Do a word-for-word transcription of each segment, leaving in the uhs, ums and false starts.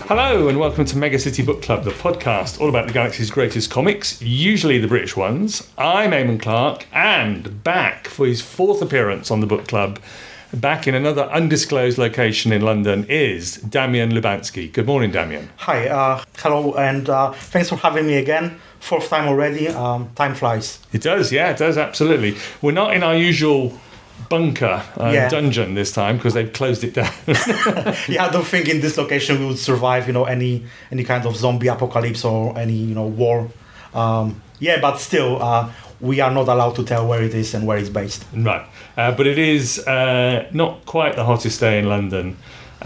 Hello and welcome to Mega City Book Club, the podcast all about the galaxy's greatest comics, usually the British ones. I'm Eamon Clark, and back for his fourth appearance on the book club, back in another undisclosed location in London, is Damian Lubansky. Good morning, Damian. Hi, uh, hello, and uh, thanks for having me again. Fourth time already. Um, time flies. It does, yeah, it does, absolutely. We're not in our usual bunker uh, yeah. dungeon this time because they've closed it down. yeah, I don't think in this location we would survive, you know, any any kind of zombie apocalypse or any, you know, war. Um, yeah, but still, uh, we are not allowed to tell where it is and where it's based. Right, uh, but it is uh, not quite the hottest day in London,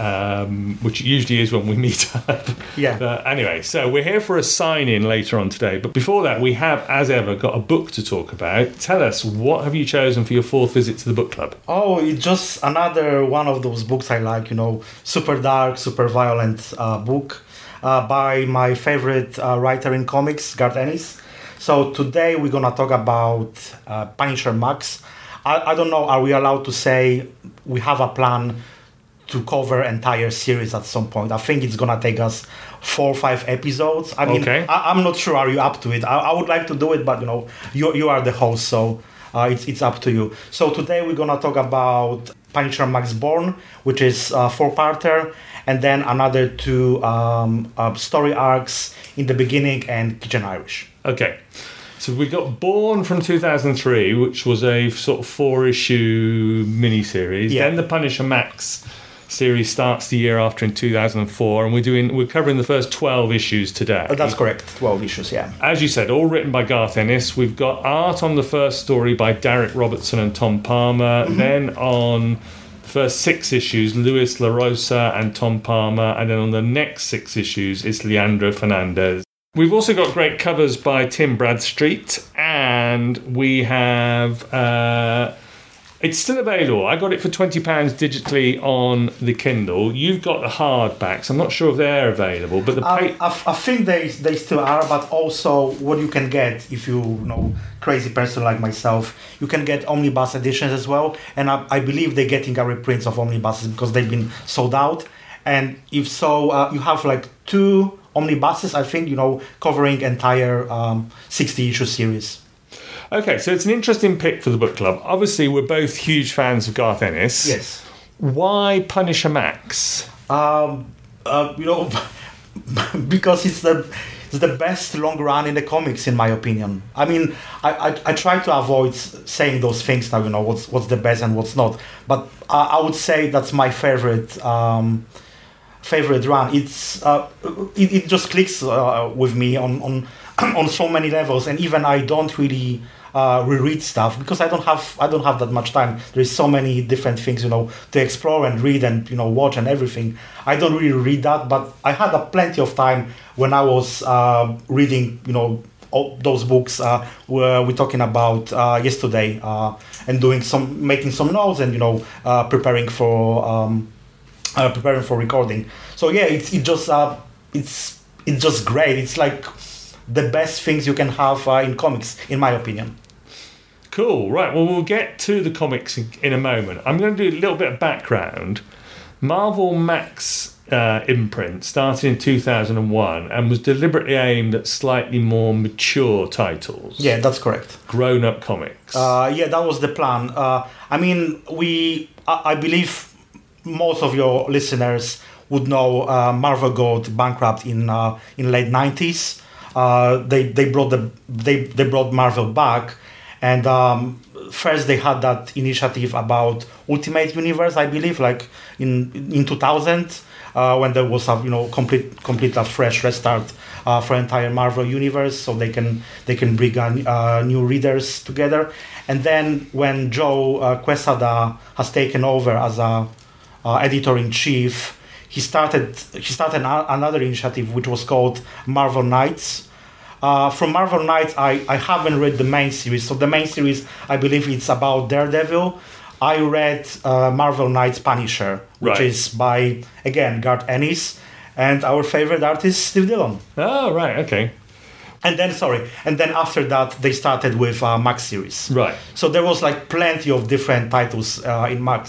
um, which usually is when we meet up. Yeah. But anyway, so we're here for a sign-in later on today. But before that, we have, as ever, got a book to talk about. Tell us, what have you chosen for your fourth visit to the book club? Oh, it's just another one of those books I like, you know, super dark, super violent uh, book uh, by my favorite uh, writer in comics, Garth Ennis. So today we're going to talk about uh, Punisher Max. I, I don't know, are we allowed to say we have a plan to cover entire series at some point? I think it's going to take us four or five episodes. I mean, okay. I, I'm not sure, are you up to it? I, I would like to do it, but, you know, you you are the host, so uh, it's, it's up to you. So today we're going to talk about Punisher Max Born, which is a four-parter, and then another two um, uh, story arcs in the beginning and Kitchen Irish. Okay, so we got Born from two thousand three, which was a sort of four-issue miniseries. Yeah. Then the Punisher Max series starts the year after in two thousand four, and we're doing we're covering the first twelve issues today. Oh, that's correct, twelve issues, yeah. As you said, all written by Garth Ennis. We've got art on the first story by Derek Robertson and Tom Palmer. Mm-hmm. Then on the first six issues, Luis LaRosa and Tom Palmer. And then on the next six issues, it's Leandro Fernandez. We've also got great covers by Tim Bradstreet, and we have... Uh, It's still available. I got it for twenty pounds digitally on the Kindle. You've got the hardbacks. I'm not sure if they're available, but the I, pa- I, I think they they still are, but also what you can get if you, you know, crazy person like myself, you can get omnibus editions as well. And I, I believe they're getting a reprints of omnibuses because they've been sold out. And if so, uh, you have like two omnibuses, I think, you know, covering entire um, sixty issue series. Okay, so it's an interesting pick for the book club. Obviously, we're both huge fans of Garth Ennis. Yes. Why Punisher Max? Um, uh, you know, because it's the it's the best long run in the comics, in my opinion. I mean, I, I, I try to avoid saying those things now, you know, what's what's the best and what's not. But uh, I would say that's my favorite um, favorite run. It's uh, it, it just clicks uh, with me on on on so many levels, and even I don't really uh, reread stuff because I don't have I don't have that much time. There's so many different things, you know, to explore and read and, you know, watch and everything. I don't really read that, but I had a plenty of time when I was uh, reading, you know, all those books uh, where we're talking about uh, yesterday uh, and doing some making some notes and, you know, uh, preparing for um, uh, preparing for recording. So yeah, it's it just uh, it's it's just great. It's like the best things you can have uh, in comics, in my opinion. Cool. Right. Well, we'll get to the comics in, in a moment. I'm going to do a little bit of background. Marvel Max uh, imprint started in two thousand one and was deliberately aimed at slightly more mature titles. Yeah, that's correct. Grown-up comics. Uh, yeah, that was the plan. Uh, I mean, we. I, I believe most of your listeners would know uh, Marvel got bankrupt in uh, in late nineties. Uh, they they brought the they they brought Marvel back, and um, first they had that initiative about Ultimate Universe, I believe, like in in two thousand, uh, when there was a, you know, complete complete a fresh restart uh, for entire Marvel universe, so they can they can bring uh, new readers together. And then when Joe uh, Quesada has taken over as a uh, editor in chief, he started he started another initiative which was called Marvel Knights. Uh, from Marvel Knights, I, I haven't read the main series. So the main series, I believe it's about Daredevil. I read uh, Marvel Knights Punisher, which right. is by, again, Garth Ennis and our favorite artist, Steve Dillon. Oh, right, okay. And then, sorry, and then after that, they started with uh, Max series. Right. So there was like plenty of different titles uh, in Max.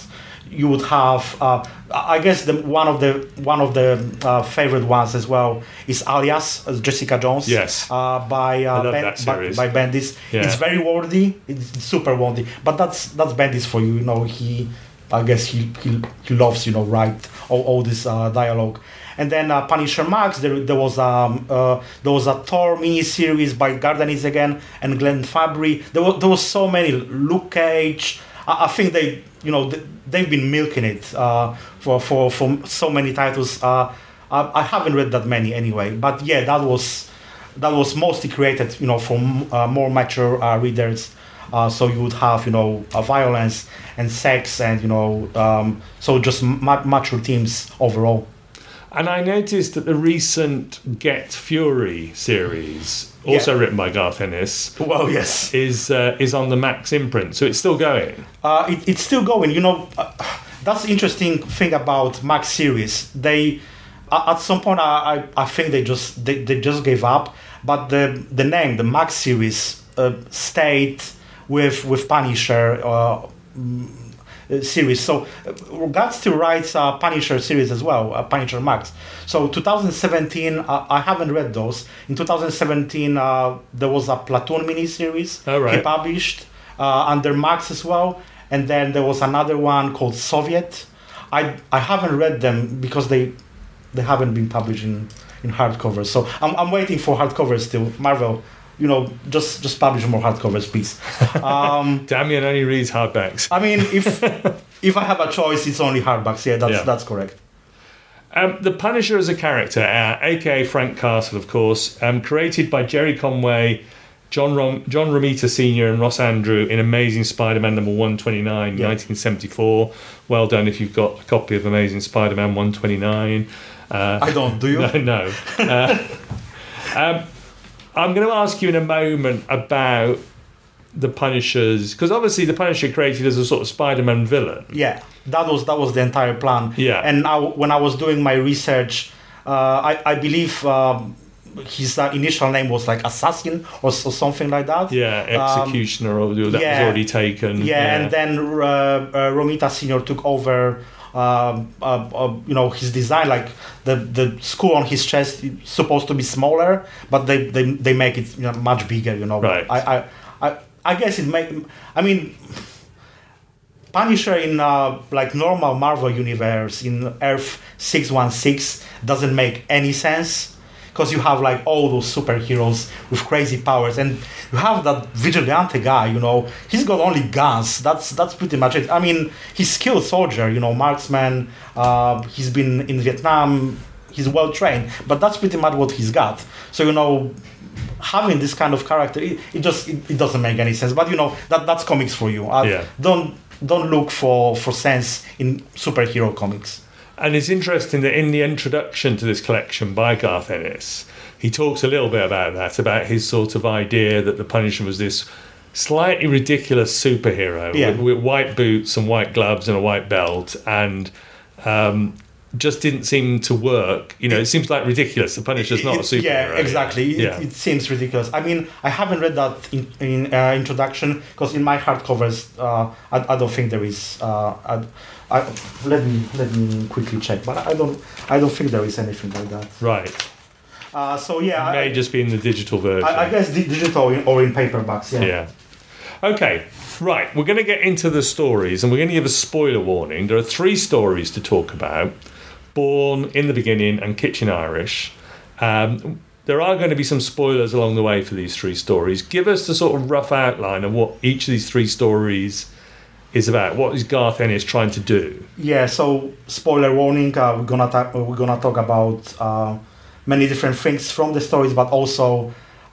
you would have, uh, I guess, the one of the one of the uh, favorite ones as well is Alias, uh, Jessica Jones. Yes. Uh, by, uh, I love Ben- that by series. by Bendis. Yeah. It's very wordy. It's super wordy. But that's that's Bendis for you. You know, he, I guess he he, he loves you know write all, all this uh, dialogue. And then uh, Punisher Max, there, there was um uh, there was a Thor miniseries by Gardenis again and Glenn Fabry. There was there was so many. Luke Cage. I, I think they you know they, they've been milking it uh, for for for so many titles. Uh, I, I haven't read that many anyway, but yeah, that was that was mostly created you know for uh, more mature uh, readers. Uh, so you would have you know uh, violence and sex and you know um, so just ma- mature themes overall. And I noticed that the recent Get Fury series, also Yeah. written by Garth Ennis, Well, yes. is uh, is on the Max imprint, so it's still going. Uh, it, it's still going. You know, uh, that's the interesting thing about Max series. They, uh, at some point, I, I, I think they just they, they just gave up. But the the name, the Max series, uh, stayed with with Punisher uh, mm, uh, series. So uh, God still writes uh, Punisher series as well, uh, Punisher Max. So twenty seventeen, uh, I haven't read those. In twenty seventeen, uh, there was a Platoon miniseries Oh, right. he published uh, under Max as well, and then there was another one called Soviet. I I haven't read them because they they haven't been published in, in hardcovers. So I'm I'm waiting for hardcovers still. Marvel, you know, just just publish more hardcovers, please. Um, Damien only reads hardbacks. I mean, if if I have a choice, it's only hardbacks. Yeah, that's Yeah. that's correct. Um, the Punisher as a character, uh, aka Frank Castle, of course, um, created by Jerry Conway, John Rom- John Romita Senior and Ross Andrew in Amazing Spider-Man number one twenty-nine, Yeah. nineteen seventy-four. Well done if you've got a copy of Amazing Spider-Man one twenty-nine. Uh, I don't. Do you? no, no. Uh, um, I'm going to ask you in a moment about the Punishers, because obviously the Punisher created as a sort of Spider-Man villain. Yeah, that was that was the entire plan. Yeah. And I, when I was doing my research, uh, I I believe um, his uh, initial name was like Assassin or, or something like that. Yeah, Executioner, or that was yeah. already taken. Yeah, and then uh, uh, Romita Senior took over. Um, uh, uh, you know, his design, like the the skull on his chest is supposed to be smaller, but they they, they make it you know, much bigger. You know, Right. I I I, I guess it make. I mean. Punisher in uh, like normal Marvel universe in Earth six one six doesn't make any sense because you have like all those superheroes with crazy powers and you have that vigilante guy, you know, he's got only guns. That's that's pretty much it. I mean, he's skilled soldier, you know, marksman. Uh, he's been in Vietnam. He's well trained, but that's pretty much what he's got. So you know, having this kind of character, it, it just it, it doesn't make any sense. But you know, that that's comics for you. Uh, Yeah. Don't. Don't look for, for sense in superhero comics. And it's interesting that in the introduction to this collection by Garth Ennis, he talks a little bit about that, about his sort of idea that the Punisher was this slightly ridiculous superhero Yeah. with, with white boots and white gloves and a white belt, and um, just didn't seem to work. You know, it seems like ridiculous. The Punisher's not a It- superhero. Yeah, exactly. It, Yeah. it seems ridiculous. I mean, I haven't read that in, in uh, introduction because in my hardcovers, uh, I, I don't think there is. Uh, I, I, let me let me quickly check, but I don't I don't think there is anything like that. Right. Uh, so yeah, It may I, just be in the digital version. I, I guess di- digital in, or in paperbacks. Yeah. Yeah. Okay, right. We're going to get into the stories and we're going to give a spoiler warning. There are three stories to talk about: Born, In the Beginning, and Kitchen Irish. Um, there are going to be some spoilers along the way for these three stories. Give us the sort of rough outline of what each of these three stories is about. What is Garth Ennis trying to do? Yeah, so spoiler warning. Uh, we're gonna ta- we're gonna talk about uh, many different things from the stories, but also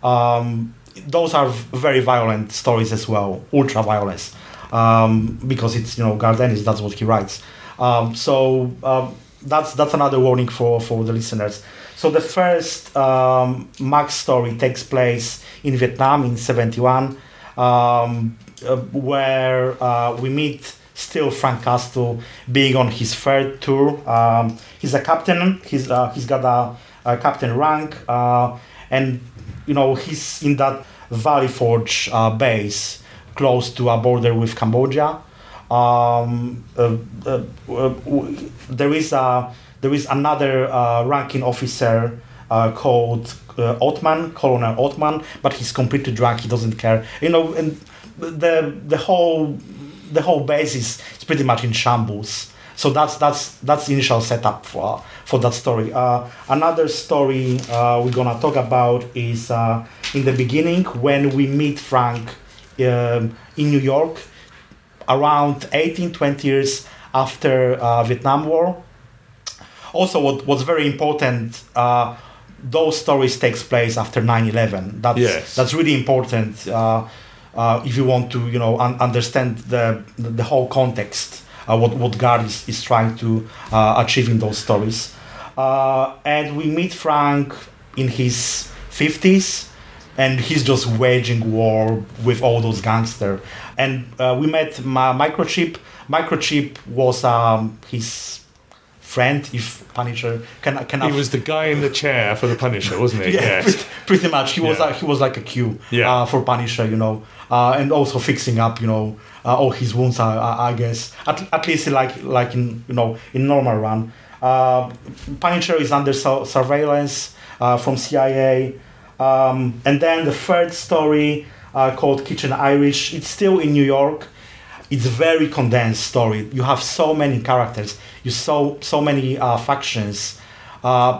um, those are very violent stories as well, ultra violence, um, because it's you know Garth Ennis. That's what he writes. Um, so um, that's that's another warning for for the listeners. So the first um, Max story takes place in Vietnam in seventy-one. Um, uh, where uh, we meet still Frank Castle being on his third tour. Um, he's a captain. He's uh, he's got a, a captain rank, uh, and you know he's in that Valley Forge uh, base close to a border with Cambodia. Um, uh, uh, uh, w- there is a there is another uh, ranking officer uh, called uh, Othman, Colonel Othman, but he's completely drunk. He doesn't care. You know, and the the whole the whole base is, is pretty much in shambles. So that's that's that's the initial setup for for that story. Uh, another story uh, we're gonna talk about is uh, in the beginning when we meet Frank um, in New York, around eighteen, twenty years after uh, Vietnam War. Also, what what's very important, uh, those stories takes place after nine eleven. That's Yes. that's really important uh, uh, if you want to you know un- understand the the whole context. Uh, what what Garth is, is trying to uh, achieve in those stories, uh, and we meet Frank in his fifties, and he's just waging war with all those gangsters. And uh, we met Ma- Microchip. Microchip was um, his friend, if Punisher can can. He was the guy in the chair for the Punisher, wasn't he? Yeah, Yes. pretty, pretty much. He was Yeah. like he was like a Q Yeah. uh, for Punisher, you know, uh, and also fixing up, you know, uh, all his wounds. I, I, I guess at, at least like like in you know in normal run. Uh, Punisher is under su- surveillance uh, from C I A, um, and then the third story uh, called Kitchen Irish. It's still in New York. It's a very condensed story. You have so many characters. You so so many uh, factions. Uh,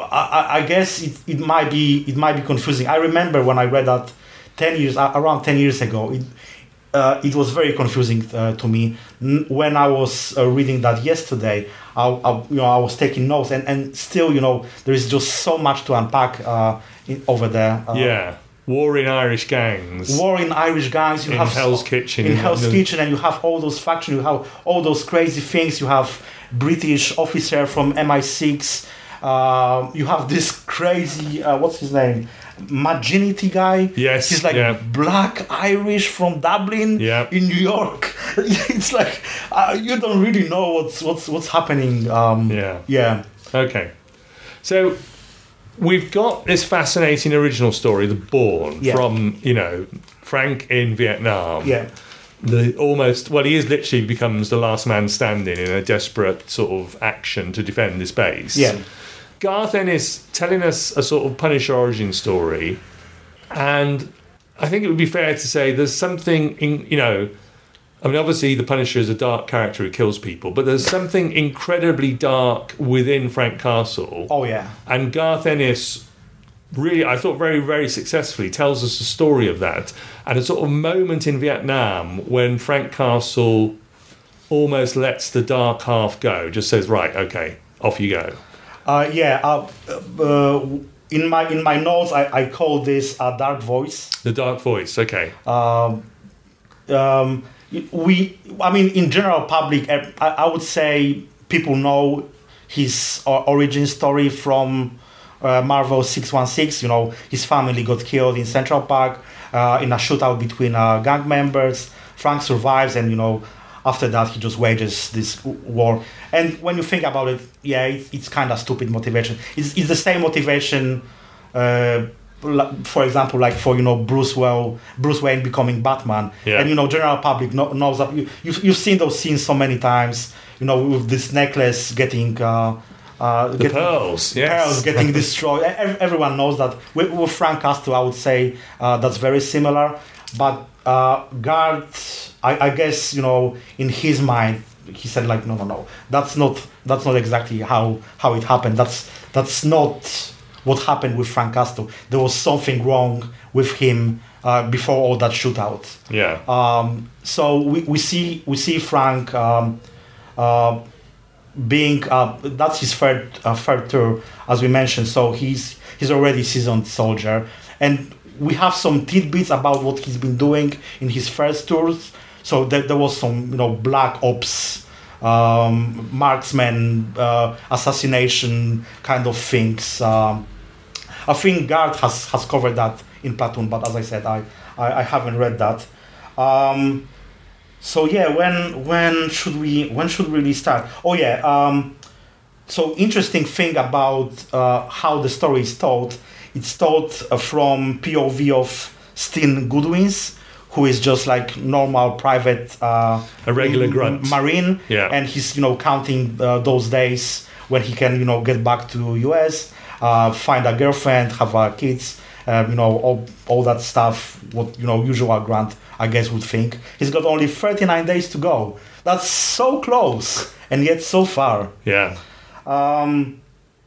I, I guess it, it might be it might be confusing. I remember when I read that ten years uh, around ten years ago. It uh, it was very confusing uh, to me. N- when I was uh, reading that yesterday, I, I you know I was taking notes, and, and still you know there is just so much to unpack uh, in, over there. Uh, Yeah. War in Irish gangs. War in Irish gangs. You In have Hell's Kitchen. In Hell's The- Kitchen, and you have all those factions. You have all those crazy things. You have British officer from M I six. Uh, you have this crazy uh, what's his name, Maginity guy. Yes, he's like yeah. black Irish from Dublin Yeah. in New York. It's like uh, you don't really know what's what's what's happening. Um, Yeah. yeah. Okay. So we've got this fascinating original story, The Bourne, Yeah. from, you know, Frank in Vietnam. Yeah. The almost, well, he is literally becomes the last man standing in a desperate sort of action to defend his base. Yeah. Garth Ennis telling us a sort of Punisher origin story, and I think it would be fair to say there's something in, you know, I mean, obviously the Punisher is a dark character who kills people, but there's something incredibly dark within Frank Castle. Oh yeah. And Garth Ennis really, I thought, very, very successfully tells us the story of that. And a sort of moment in Vietnam when Frank Castle almost lets the dark half go, just says, right, okay, off you go. Uh, yeah. Uh, uh, in my in my notes, I, I call this a dark voice. The dark voice, okay. Um, um, we, I mean, in general public, I, I would say people know his uh, origin story from uh, Marvel six one six. You know, his family got killed in Central Park uh, in a shootout between uh, gang members. Frank survives, and you know, after that he just wages this war. And when you think about it, yeah, it, it's kind of stupid motivation. It's, it's the same motivation. Uh, for example, like for you know Bruce well Bruce Wayne becoming Batman, Yeah. and you know general public know, knows that you you've, you've seen those scenes so many times. You know, with this necklace getting uh, uh, The getting, pearls, yes. pearls getting destroyed. E- ev- Everyone knows that. With, with Frank Castle, I would say uh, that's very similar. But uh, Garth, I, I guess you know in his mind, he said like, no, no, no, that's not that's not exactly how how it happened. That's that's not what happened with Frank Castle. There was something wrong with him uh, before all that shootout. Yeah. Um, so we, we see we see Frank um, uh, being uh, that's his third uh, third tour, as we mentioned. So he's he's already seasoned soldier, and we have some tidbits about what he's been doing in his first tours. So there, there was some you know black ops. Um, marksman, uh, assassination kind of things. Um, I think Garth has, has covered that in Platoon, but as I said, I, I, I haven't read that. Um, so yeah, when when should we when should we really start? Oh yeah, um, so interesting thing about uh, how the story is told. It's told uh, from P O V of Steen Goodwins, who is just like normal private uh, A regular m- grunt. marine, Yeah. and he's you know counting uh, those days when he can you know get back to U S, uh, find a girlfriend, have uh, kids, um, you know all all that stuff. What you know usual grunt I guess would think. He's got only thirty-nine days to go. That's so close and yet so far. Yeah. Um,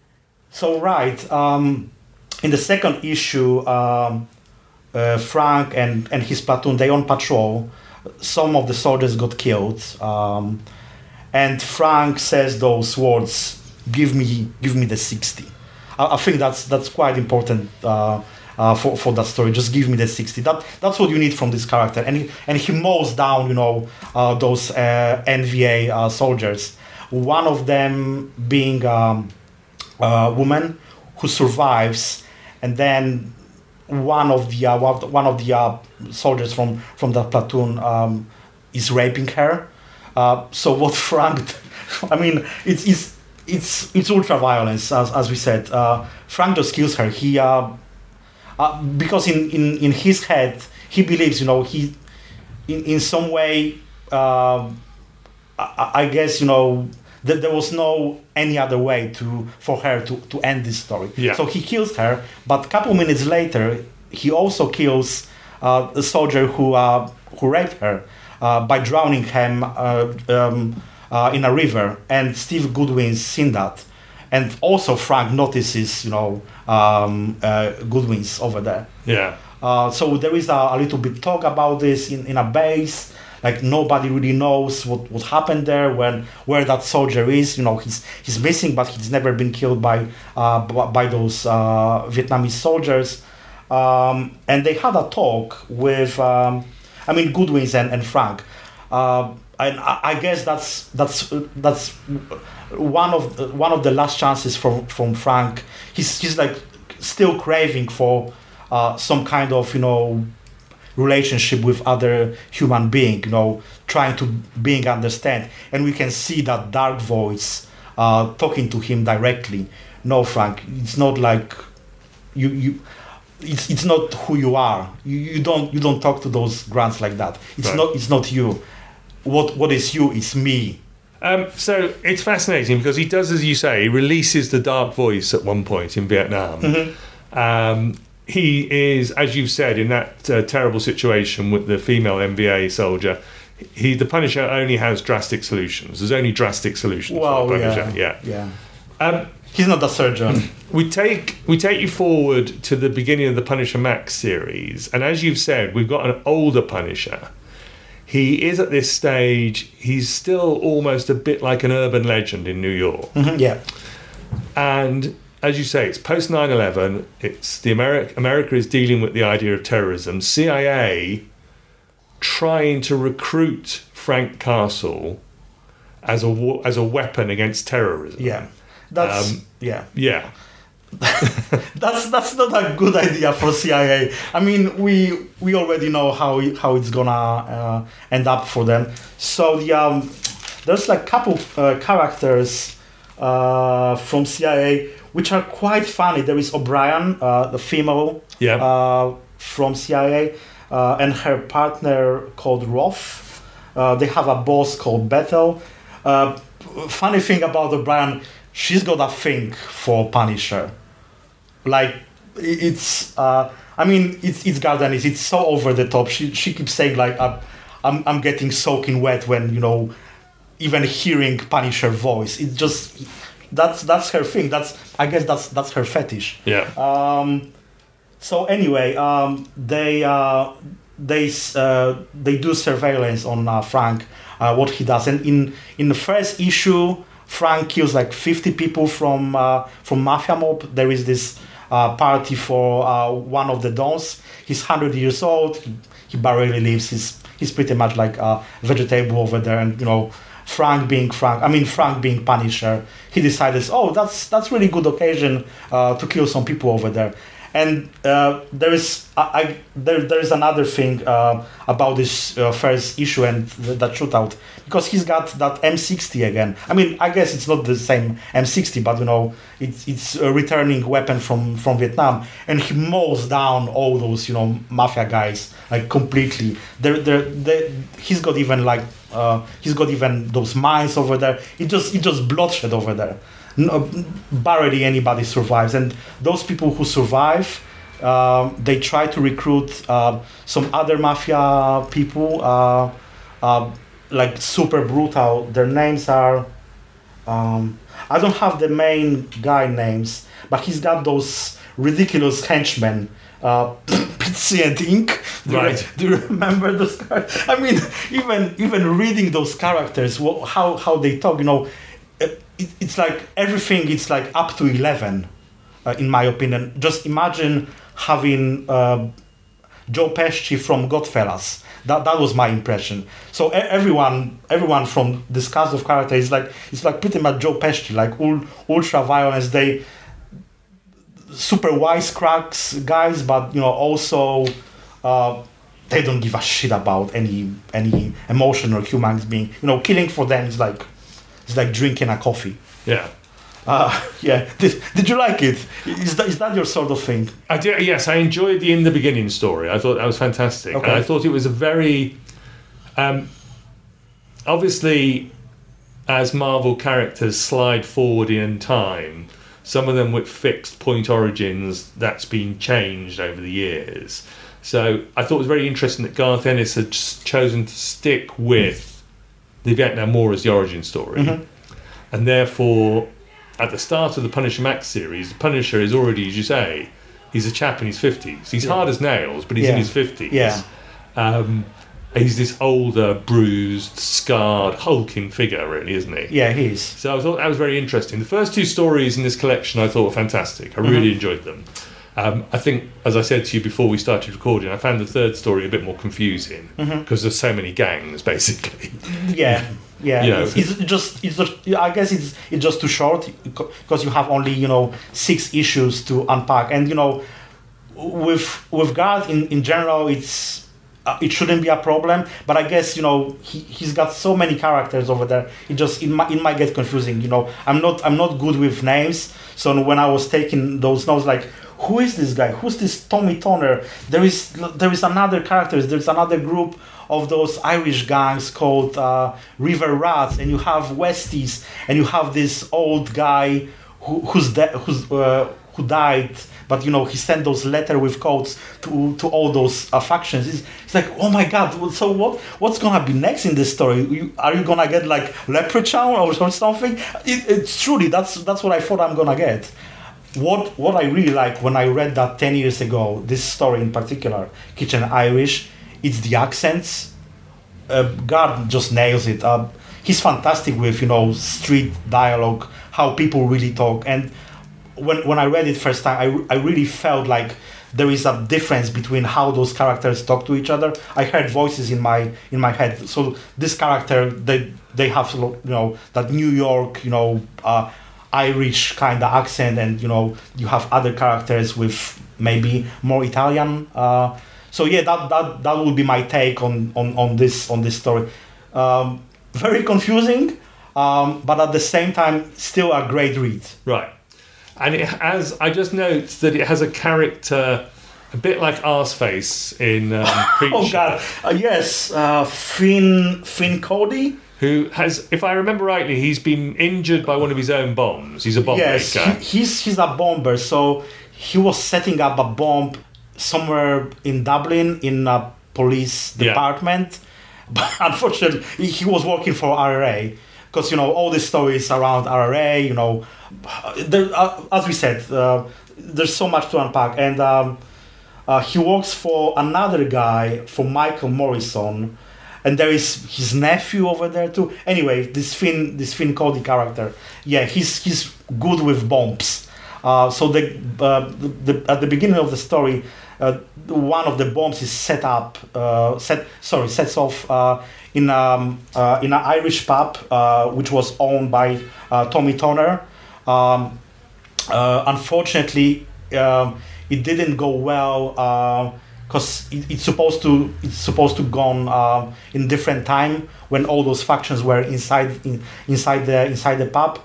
so right, um, in the second issue, um, uh, Frank and, and his platoon, they on patrol. Some of the soldiers got killed, um, and Frank says those words, "Give me, give me the sixty." I, I think that's that's quite important uh, uh, for for that story. Just give me the sixty. That that's what you need from this character, and he, and he mows down, you know, uh, those uh, N V A uh, soldiers. One of them being um, a woman who survives, and then one of the uh, one of the uh, soldiers from from that platoon um, is raping her. Uh, so what Frank, I mean, it's it's it's it's ultra violence as as we said. Uh, Frank just kills her. He uh, uh, because in, in in his head he believes, you know, he in in some way. Uh, I, I guess you know that there was no any other way to for her to, to end this story. Yeah. So he kills her, but a couple minutes later, he also kills uh, the soldier who uh, who raped her uh, by drowning him uh, um, uh, in a river. And Steve Goodwin's seen that, and also Frank notices, you know, um, uh, Goodwin's over there. Yeah. Uh, so there is a, a little bit talk about this in, in a base. Like nobody really knows what, what happened there, when where that soldier is. You know, he's he's missing, but he's never been killed by uh, by those uh, Vietnamese soldiers. Um, and they had a talk with, um, I mean, Goodwins and, and Frank. Uh, and I, I guess that's that's that's one of the, one of the last chances from from Frank. He's he's like still craving for uh, some kind of, you know, relationship with other human being, you know, trying to being understand, and we can see that dark voice uh, talking to him directly. No, Frank, it's not like you you. It's it's not who you are. You, you don't you don't talk to those grunts like that. It's Right. not it's not you. What what is you is me. Um, so it's fascinating because he does, as you say, he releases the dark voice at one point in Vietnam. Mm-hmm. Um, he is, as you've said, in that uh, terrible situation with the female N V A soldier. He, the Punisher, only has drastic solutions. There's only drastic solutions Well, for the Punisher. yeah, Yeah. yeah. Um, He's not a surgeon. we take we take you forward to the beginning of the Punisher Max series, and as you've said, we've got an older Punisher. He is at this stage. He's still almost a bit like an urban legend in New York. Mhm, yeah. And as you say, it's post nine eleven. It's the America. America is dealing with the idea of terrorism. C I A trying to recruit Frank Castle as a wa- as a weapon against terrorism. Yeah. That's Um, yeah. Yeah. That's that's not a good idea for C I A. I mean, we we already know how it- how it's gonna uh, end up for them. So the um, there's like couple uh, characters uh, from C I A which are quite funny. There is O'Brien, uh, the female Yeah. uh, from C I A, uh, and her partner called Roth. Uh, they have a boss called Bethel. Uh, funny thing about O'Brien, she's got a thing for Punisher. Like i- it's, uh, I mean, it's it's Garden. It's it's so over the top. She she keeps saying like, I'm I'm, I'm getting soaking wet when, you know, even hearing Punisher voice. It's just that's that's her thing. That's I guess that's that's her fetish. Yeah. Um, so anyway, um, they uh, they uh, they do surveillance on uh, Frank, uh, what he does, and in in the first issue, Frank kills like fifty people from uh, from Mafia Mob. There is this uh, party for uh, one of the dons. He's hundred years old. He, he barely lives. He's he's pretty much like a vegetable over there, and you know. Frank being Frank, I mean Frank being Punisher, he decided, oh, that's that's really good occasion uh, to kill some people over there, And uh, there is I, I there there is another thing uh, about this uh, first issue and th- that shootout, because he's got that M sixty again. I mean, I guess it's not the same M sixty, but you know, it's it's a returning weapon from, from Vietnam, and he mows down all those, you know, mafia guys like completely. They're, they're, they he's got even like uh, he's got even those mines over there. It just it just bloodshed over there. No, barely anybody survives, and those people who survive, um, they try to recruit uh, some other mafia people, uh, uh, like super brutal. Their names are, um, I don't have the main guy names, but he's got those ridiculous henchmen, uh, Pitsy and Ink. Do Right. You, do you remember those characters? I mean, even even reading those characters, wh- how how they talk, you know. It, it's like everything. It's like up to eleven, uh, in my opinion. Just imagine having uh, Joe Pesci from Goodfellas. That that was my impression. So e- everyone, everyone from this cast of characters is like it's like pretty much Joe Pesci, like ul- ultra violence. They super wisecracks guys, but you know also. Uh, they don't give a shit about any any emotion or human being. You know, killing for them is like. It's like drinking a coffee. Yeah. Uh, yeah. Did, did you like it? Is that, is that your sort of thing? I did, yes, I enjoyed the in the beginning story. I thought that was fantastic. Okay. And I thought it was a very, um, obviously, as Marvel characters slide forward in time, some of them with fixed point origins, that's been changed over the years. So I thought it was very interesting that Garth Ennis had s- chosen to stick with the Vietnam War as the origin story. Mm-hmm. And therefore, at the start of the Punisher Max series, the Punisher is already, as you say, he's a chap in his fifties. He's Yeah. hard as nails, but he's Yeah. in his fifties. Yeah. Um, he's this older, bruised, scarred, hulking figure, really, isn't he? Yeah, he is. So I thought that was very interesting. The first two stories in this collection I thought were fantastic. I really enjoyed them. Um, I think, as I said to you before we started recording, I found the third story a bit more confusing because there's so many gangs, basically. Yeah, yeah. You know. It's, it's just, it's just. I guess it's it's just too short because you have only you know six issues to unpack, and you know, with with Garth in in general, it's. Uh, it shouldn't be a problem, but I guess you know he he's got so many characters over there. It just it might it might get confusing. You know, I'm not I'm not good with names, so when I was taking those notes, like who is this guy? Who's this Tommy Toner? There is there is another character. There's another group of those Irish gangs called uh, River Rats, and you have Westies, and you have this old guy who, who's de- who's uh, who died. But you know he sent those letter with codes to to all those uh, factions. It's, it's like, oh my god! So what what's gonna be next in this story? You, are you gonna get like Leprechaun or, or something? It, it's truly that's that's what I thought I'm gonna get. What what I really like when I read that ten years ago, this story in particular, Kitchen Irish, it's the accents. Uh, God just nails it. Uh, he's fantastic with you know street dialogue, how people really talk. And when when I read it first time, I, I really felt like there is a difference between how those characters talk to each other. I heard voices in my in my head. So this character, they they have you know that New York you know uh, Irish kind of accent, and you know you have other characters with maybe more Italian. Uh, so yeah, that that that would be my take on on, on this on this story. Um, very confusing, um, but at the same time, still a great read. Right. And it has, I just note that it has a character a bit like Arseface in um, Preacher. Oh God! Uh, yes, uh, Finn Finn Cody. Who has, if I remember rightly, he's been injured by one of his own bombs. He's a bomb Yes, maker. he, he's he's a bomber. So he was setting up a bomb somewhere in Dublin in a police Yeah. department, but unfortunately he, he was working for R R A because you know all the stories around R R A. You know, there, uh, as we said, uh, there's so much to unpack, and um, uh, he works for another guy, for Michael Morrison. And there is his nephew over there too. Anyway, this Finn, this Finn Cody character, yeah, he's he's good with bombs. Uh, so the, uh, the, the at the beginning of the story, uh, one of the bombs is set up, uh, set sorry, sets off uh, in um uh, in an Irish pub, uh, which was owned by uh, Tommy Toner. Um, uh, unfortunately, um, it didn't go well because it, it's supposed to it's supposed to go on uh, in different time when all those factions were inside in, inside the inside the pub,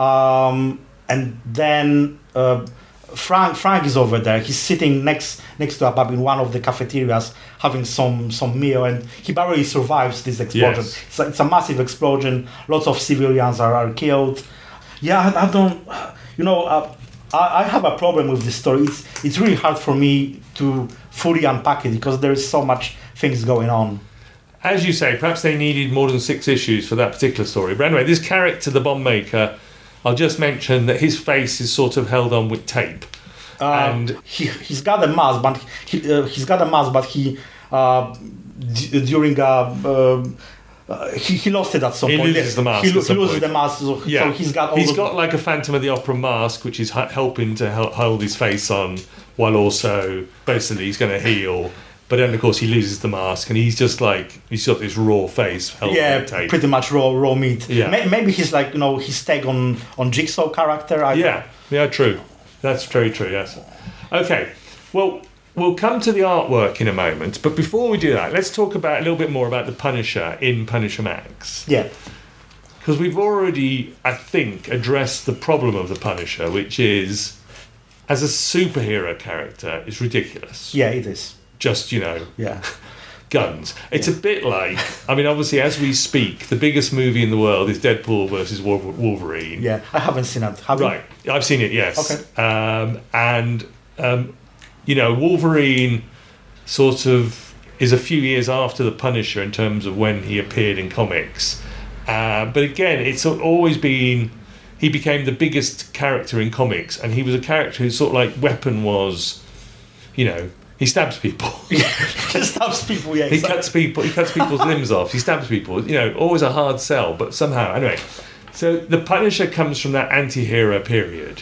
um, and then uh, Frank Frank is over there. He's sitting next next to a pub in one of the cafeterias having some some meal, and he barely survives this explosion. Yes. It's, a, it's a massive explosion. Lots of civilians are, are killed. Yeah, I, I don't. You know, uh, I, I have a problem with this story. It's it's really hard for me to fully unpack it because there is so much things going on. As you say, perhaps they needed more than six issues for that particular story. But anyway, this character, the bomb maker, I'll just mention that his face is sort of held on with tape. Uh, and he he's got a mask, but he uh, he's got a mask, but he uh, d- during a. Uh, Uh, he, he lost it at some he point. loses the mask. He, at lo- some he loses point. the mask, so, Yeah. so he's got all he's the, got like a Phantom of the Opera mask, which is h- helping to help hold his face on, while also basically he's going to heal. But then of course he loses the mask, and he's just like he's got this raw face held yeah, on tape. pretty much raw raw meat. Yeah. May- maybe he's like you know his take on on Jigsaw character. I Yeah, yeah, true. That's very true. Yes. Okay. Well, we'll come to the artwork in a moment, but before we do that, let's talk about a little bit more about the Punisher in Punisher Max. Yeah. Because we've already, I think, addressed the problem of the Punisher, which is, as a superhero character, is ridiculous. Yeah, it is. Just, you know, Yeah. guns. It's a bit like, I mean, obviously, as we speak, the biggest movie in the world is Deadpool versus Wolver- Wolverine. Yeah, I haven't seen it. Have you? Right. I've seen it, yes. Okay. Um, and, um, you know, Wolverine sort of is a few years after the Punisher in terms of when he appeared in comics. Uh, but again, it's always been, he became the biggest character in comics, and he was a character whose sort of like weapon was, you know, he stabs people. He stabs people, yeah. He exactly. cuts people. He cuts people's limbs off. He stabs people. You know, always a hard sell, but somehow anyway. So the Punisher comes from that anti-hero period.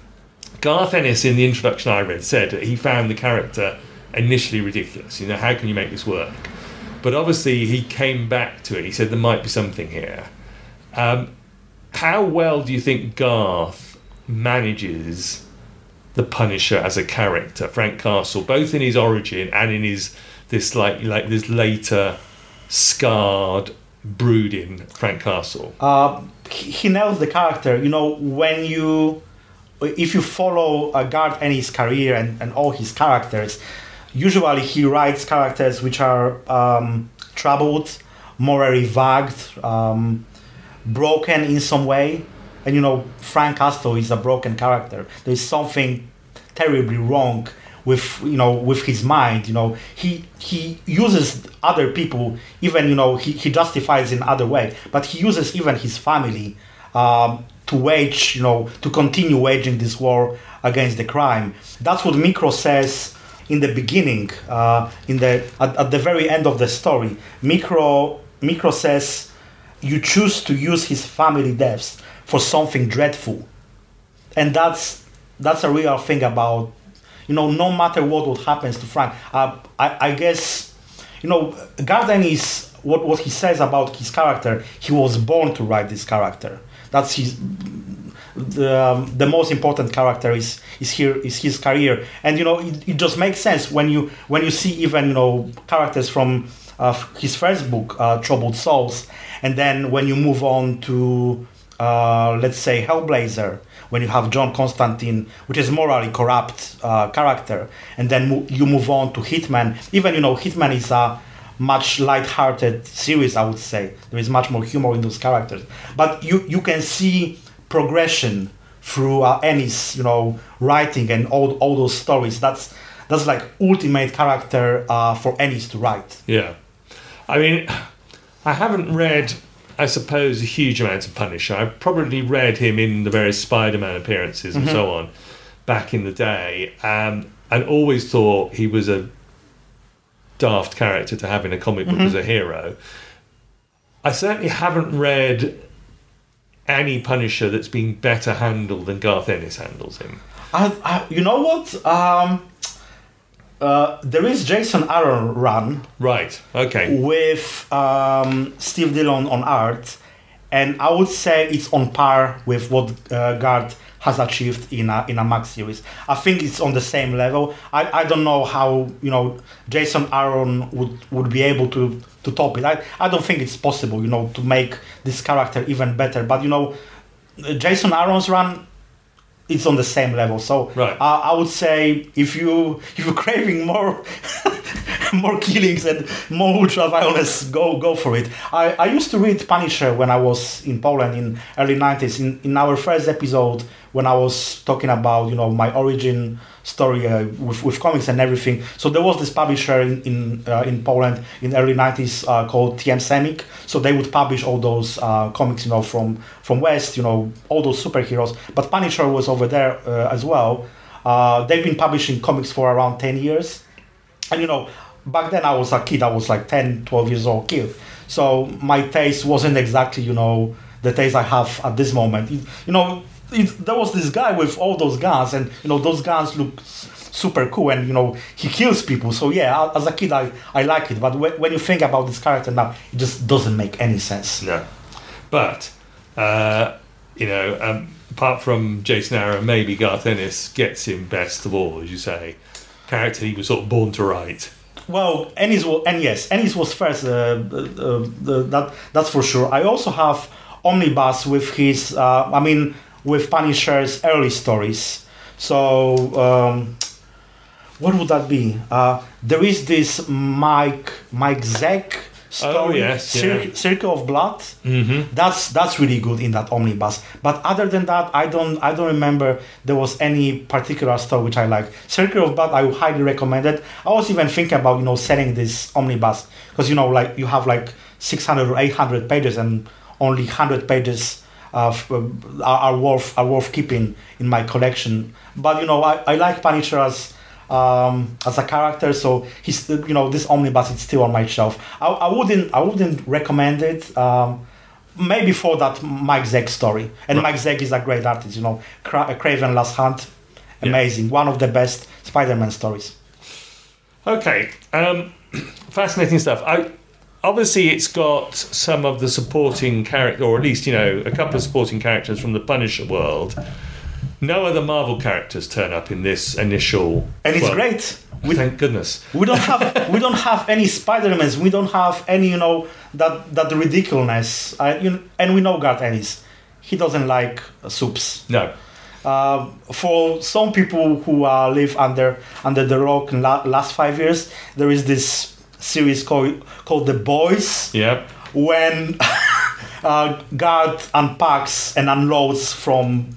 Garth Ennis, in the introduction I read, said that he found the character initially ridiculous. You know, how can you make this work? But obviously, he came back to it. He said there might be something here. Um, how well do you think Garth manages the Punisher as a character, Frank Castle, both in his origin and in his this like like this later scarred, brooding Frank Castle? Uh, he, he nails the character. You know, when you, if you follow uh, Garth Ennis' career and, and all his characters, usually he writes characters which are um, troubled, morally vague, um, broken in some way. And you know, Frank Castle is a broken character. There's something terribly wrong with you know with his mind. You know, he he uses other people, even you know he, he justifies in other way, but he uses even his family um, to wage you know to continue waging this war against the crime. That's what Micro says in the beginning, uh, in the at, at the very end of the story. Micro Micro says, "You choose to use his family deaths for something dreadful," and that's that's a real thing about, you know, no matter what what happens to Frank. Uh, I I guess, you know, Garth Ennis, what what he says about his character, he was born to write this character. That's his. The um, the most important character is is here is his career, and you know it, it just makes sense when you when you see even you know characters from uh, his first book, uh, Troubled Souls, and then when you move on to Uh, let's say Hellblazer, when you have John Constantine, which is morally corrupt uh, character, and then mo- you move on to Hitman. Even you know Hitman is a much light-hearted series, I would say. There is much more humor in those characters, but you you can see progression through uh, Ennis, you know, writing and all all those stories. That's that's like ultimate character uh, for Ennis to write. Yeah, I mean, I haven't read, I suppose, a huge amount of Punisher. I've probably read him in the various Spider-Man appearances and mm-hmm. so on back in the day, um, and always thought he was a daft character to have in a comic book mm-hmm. as a hero. I certainly haven't read any Punisher that's been better handled than Garth Ennis handles him. I, I, you know what? Um, uh, there is Jason Aaron run. Right, okay. With um, Steve Dillon on art, and I would say it's on par with what uh, Garth has achieved in a in a Max series. I think it's on the same level. I, I don't know how, you know, Jason Aaron would, would be able to, to top it. I, I don't think it's possible, you know, to make this character even better. But, you know, Jason Aaron's run, it's on the same level. So right. uh, I would say if you if you're craving more more killings and more ultra violence, go go for it. I, I used to read Punisher when I was in Poland in early nineties. In in our first episode, when I was talking about, you know, my origin story uh, with with comics and everything. So there was this publisher in in, uh, in Poland in early nineties uh, called T M Semik. So they would publish all those uh, comics, you know, from from West, you know, all those superheroes. But Punisher was over there uh, as well. Uh, they've been publishing comics for around ten years, and you know, back then I was a kid. I was like ten, twelve years old kid. So my taste wasn't exactly, you know, the taste I have at this moment. It, you know, it, there was this guy with all those guns, and you know, those guns look s- super cool, and you know, he kills people. So yeah, as a kid, I, I like it. But when, when you think about this character now, it just doesn't make any sense. No, but uh, you know, um, apart from Jason Aaron, maybe Garth Ennis gets him best of all, as you say. Character he was sort of born to write. Well, Ennis was, and yes, Ennis was first. Uh, uh, uh, that that's for sure. I also have Omnibus with his. Uh, I mean, with Punisher's early stories. So, um, what would that be? Uh, there is this Mike Mike Zeck story, oh, yes, Cir- yeah. Circle of Blood. Mm-hmm. That's that's really good in that omnibus. But other than that, I don't I don't remember there was any particular story which I like. Circle of Blood, I would highly recommend it. I was even thinking about, you know, selling this omnibus because, you know, like you have like six hundred or eight hundred pages and only one hundred pages of, uh, are, are worth are worth keeping in my collection. But you know, I, I like Punisher as um, as a character, so he's, you know, this omnibus is still on my shelf. I, I wouldn't I wouldn't recommend it. Um, maybe for that Mike Zeck story, and Right. Mike Zeck is a great artist. You know, Cra- Craven Last Hunt, Yeah. amazing, one of the best Spider-Man stories. Okay, um, fascinating stuff. I, obviously, it's got some of the supporting character, or at least, you know, a couple of supporting characters from the Punisher world. No other Marvel characters turn up in this initial, And it's well, great. We, thank goodness. we don't have we don't have any Spider-Mans. We don't have any, you know, that that ridiculousness. I, you know, and we know Garth Ennis. He doesn't like uh, soups. No. Uh, for some people who uh, live under under the rock in la- last five years, there is this series called called The Boys. Yep. When uh, Garth unpacks and unloads from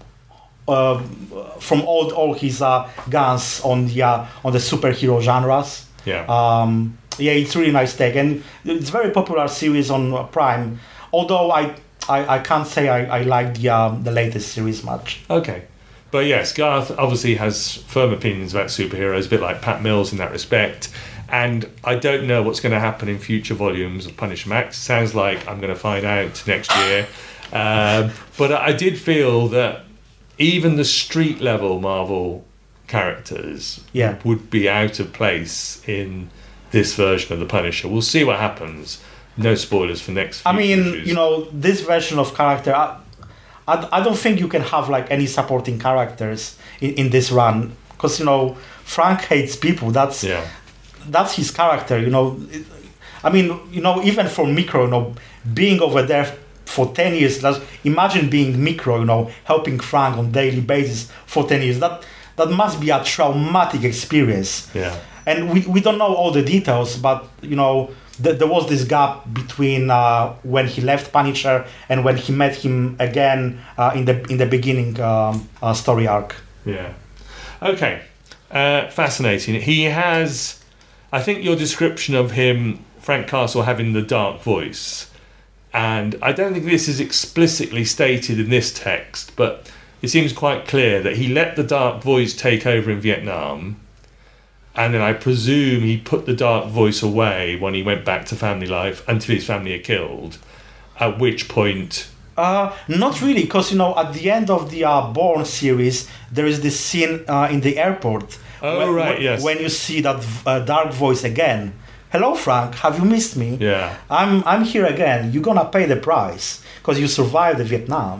uh, from all all his uh, guns on the uh, on the superhero genres. Yeah. Um, yeah, it's really nice take, and it's a very popular series on uh, Prime. Although I. I, I can't say I, I like the um, the latest series much. Okay. But yes, Garth obviously has firm opinions about superheroes, a bit like Pat Mills in that respect. And I don't know what's going to happen in future volumes of Punisher Max. Sounds like I'm going to find out next year. um, but I did feel that even the street level Marvel characters Yeah. would be out of place in this version of the Punisher. We'll see what happens. No spoilers for next few I mean, issues. you know, this version of character, I, I, I don't think you can have like any supporting characters in, in this run because, you know, Frank hates people. That's Yeah. that's his character. You know, I mean, you know, even for Micro, you know, being over there for ten years. That's, imagine being Micro, you know, helping Frank on daily basis for ten years. That that must be a traumatic experience. Yeah. And we, we don't know all the details, but, you know, th- there was this gap between uh, when he left Punisher and when he met him again uh, in the in the beginning um, uh, story arc. Yeah. Okay. Uh, fascinating. He has, I think your description of him, Frank Castle, having the dark voice, and I don't think this is explicitly stated in this text, but it seems quite clear that he let the dark voice take over in Vietnam, and then I presume he put the dark voice away when he went back to family life until his family are killed, at which point... Uh, not really, because, you know, at the end of the uh, Bourne series, there is this scene uh, in the airport. Oh, when, right, when, yes. When you see that uh, dark voice again. Hello, Frank, have you missed me? Yeah. I'm I'm here again. You're gonna pay the price because you survived the Vietnam.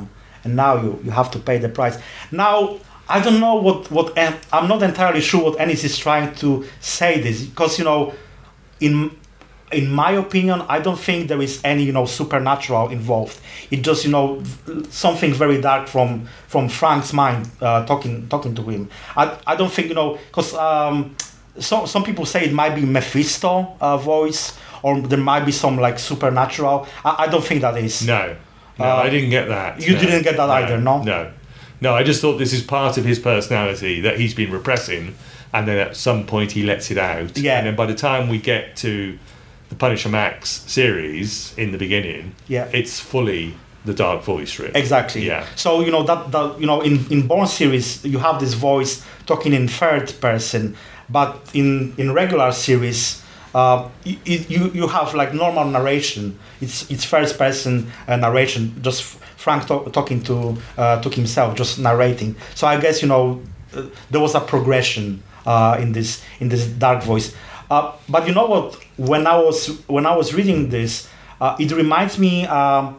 and now you, you have to pay the price. Now, I don't know what, what I'm not entirely sure what Ennis is trying to say this, because, you know, in in my opinion, I don't think there is any, you know, supernatural involved. It just, you know, something very dark from from Frank's mind uh, talking talking to him. I I don't think, you know, because um, some some people say it might be Mephisto uh, voice, or there might be some like supernatural. I, I don't think that is. No, no, uh, I didn't get that. You no. didn't get that no, either, no? No, no. I just thought this is part of his personality that he's been repressing, and then at some point he lets it out. Yeah. And then by the time we get to the Punisher Max series in the beginning, yeah, it's fully the dark voice, really. Exactly. Yeah. So, you know, that, that you know, in, in Bourne series, you have this voice talking in third person, but in, in regular series, uh, it, you you have like normal narration. It's it's first person uh, narration, just Frank to- talking to uh, to himself, just narrating. So I guess, you know, uh, there was a progression uh, in this in this dark voice. Uh, but you know what? When I was when I was reading this, uh, it reminds me um,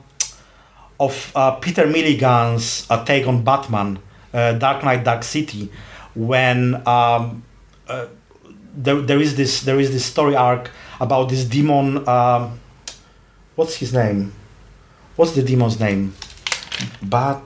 of uh, Peter Milligan's uh, take on Batman, uh, Dark Knight, Dark City, when um, uh, there there is this there is this story arc about this demon. Um, what's his name? What's the demon's name? Bat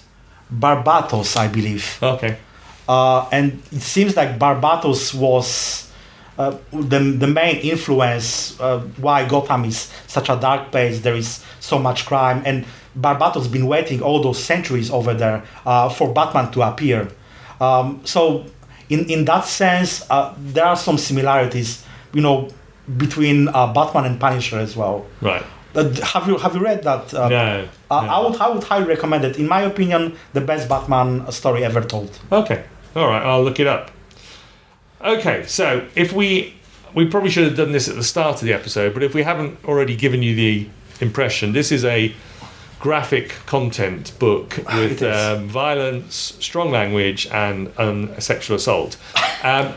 Barbatos, I believe. Okay. Uh, and it seems like Barbatos was. Uh, the the main influence uh, why Gotham is such a dark place. There is so much crime, and Barbatos been waiting all those centuries over there uh, for Batman to appear. Um, so, in in that sense, uh, there are some similarities, you know, between uh, Batman and Punisher as well. Right. Uh, have you have you read that? Uh, no, uh, no. I would I would highly recommend it. In my opinion, the best Batman story ever told. Okay. All right. I'll look it up. Okay, so if we we probably should have done this at the start of the episode, but if we haven't already given you the impression, this is a graphic content book with um, violence, strong language, and um, sexual assault. Um,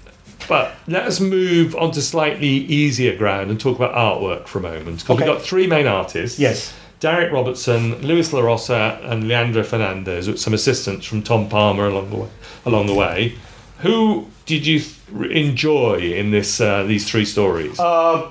but let us move on to slightly easier ground and talk about artwork for a moment, because Okay. we've got three main artists. Yes. Derek Robertson, Luis LaRosa, and Leandro Fernandez, with some assistance from Tom Palmer along the way. Along the way. Who did you th- enjoy in this uh, these three stories? Uh,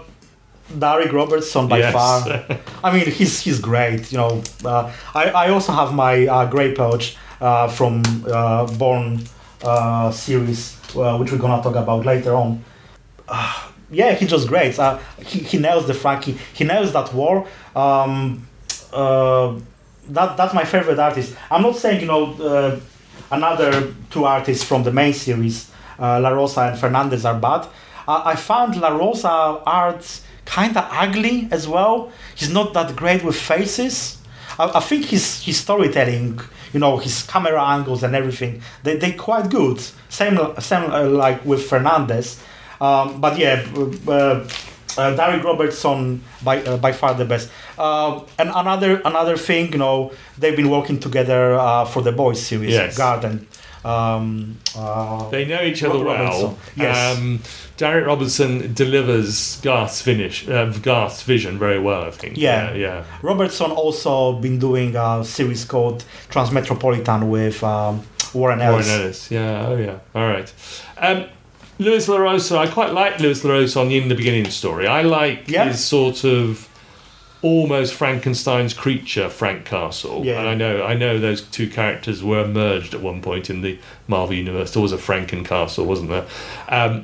Derek Robertson by Yes. far. I mean, he's he's great. You know, uh, I I also have my uh, grey pouch uh, from uh, Bourne uh, series, uh, which we're gonna talk about later on. Uh, yeah, he's just great. Uh, he he nails the Frankie. He nails that war. Um, uh, that that's my favorite artist. I'm not saying, you know. Uh, Another two artists from the main series, uh, La Rosa and Fernandez, are bad. Uh, I found La Rosa art kind of ugly as well. He's not that great with faces. I, I think his, his storytelling, you know, his camera angles and everything, they they quite good. Same same uh, like with Fernandez. Um, but yeah, uh, uh, Derek Robertson by uh, by far the best. Uh, and another another thing, you know, they've been working together uh, for the Boys series, Yes. Garden. Um, uh, They know each other Rob- well. Robertson, yes. Um, Derek Robertson delivers Garth's finish, uh, Garth's vision very well, I think. Yeah. yeah, yeah. Robertson also been doing a series called Transmetropolitan with um, Warren Ellis. Warren Ellis, yeah, oh yeah, all right. Um, Luis LaRosa, I quite like Luis LaRosa on the In the Beginning story. I like Yeah. his sort of almost Frankenstein's creature, Frank Castle. Yeah. And I know I know those two characters were merged at one point in the Marvel Universe. There was a Franken Castle, wasn't there? Um,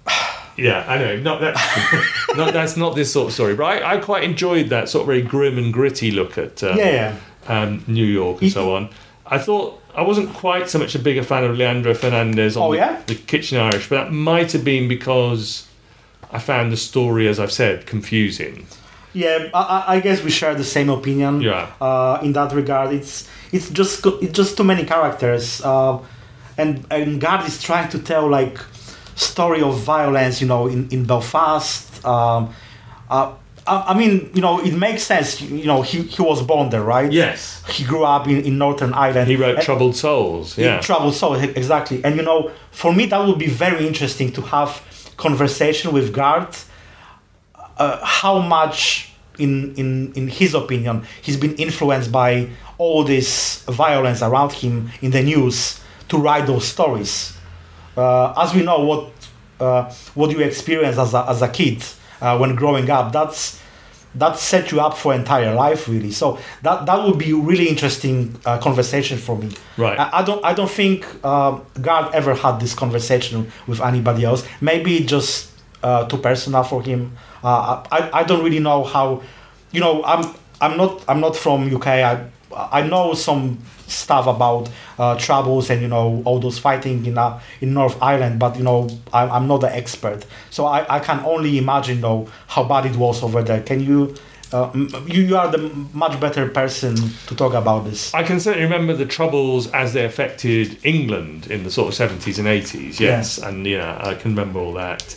yeah, I know. Not that. not, that's not this sort of story. But I, I quite enjoyed that sort of very grim and gritty look at um, Yeah, yeah. um, New York and so on. I thought I wasn't quite so much a bigger fan of Leandro Fernandez on Oh, the, yeah? the Kitchen Irish, but that might have been because I found the story, as I've said, confusing. Yeah, I, I guess we share the same opinion. Yeah. Uh, in that regard, it's it's just co- it's just too many characters, uh, and and Garth is trying to tell like story of violence, you know, in in Belfast. Um, uh, I, I mean, you know, it makes sense. You know, he, he was born there, right? Yes. He grew up in, in Northern Ireland. He wrote And- Troubled Souls. Yeah. Troubled Soul, exactly. And you know, for me, that would be very interesting to have conversation with Garth. Uh, how much, in, in in his opinion, he's been influenced by all this violence around him in the news to write those stories. Uh, as we know, what uh, what you experience as a, as a kid uh, when growing up, that's that set you up for entire life, really. So that that would be really interesting uh, conversation for me. Right. I, I don't I don't think uh, Garth ever had this conversation with anybody else. Maybe just uh, too personal for him. Uh, I I don't really know how. You know, I'm I'm not I'm not from U K. I I know some stuff about uh, troubles and, you know, all those fighting in uh, in North Ireland, but, you know, I, I'm not the expert, so I, I can only imagine, you know, how bad it was over there. Can you, uh, you you are the much better person to talk about this. I can certainly remember the troubles as they affected England in the sort of seventies and eighties. Yes, yeah. And yeah, I can remember all that,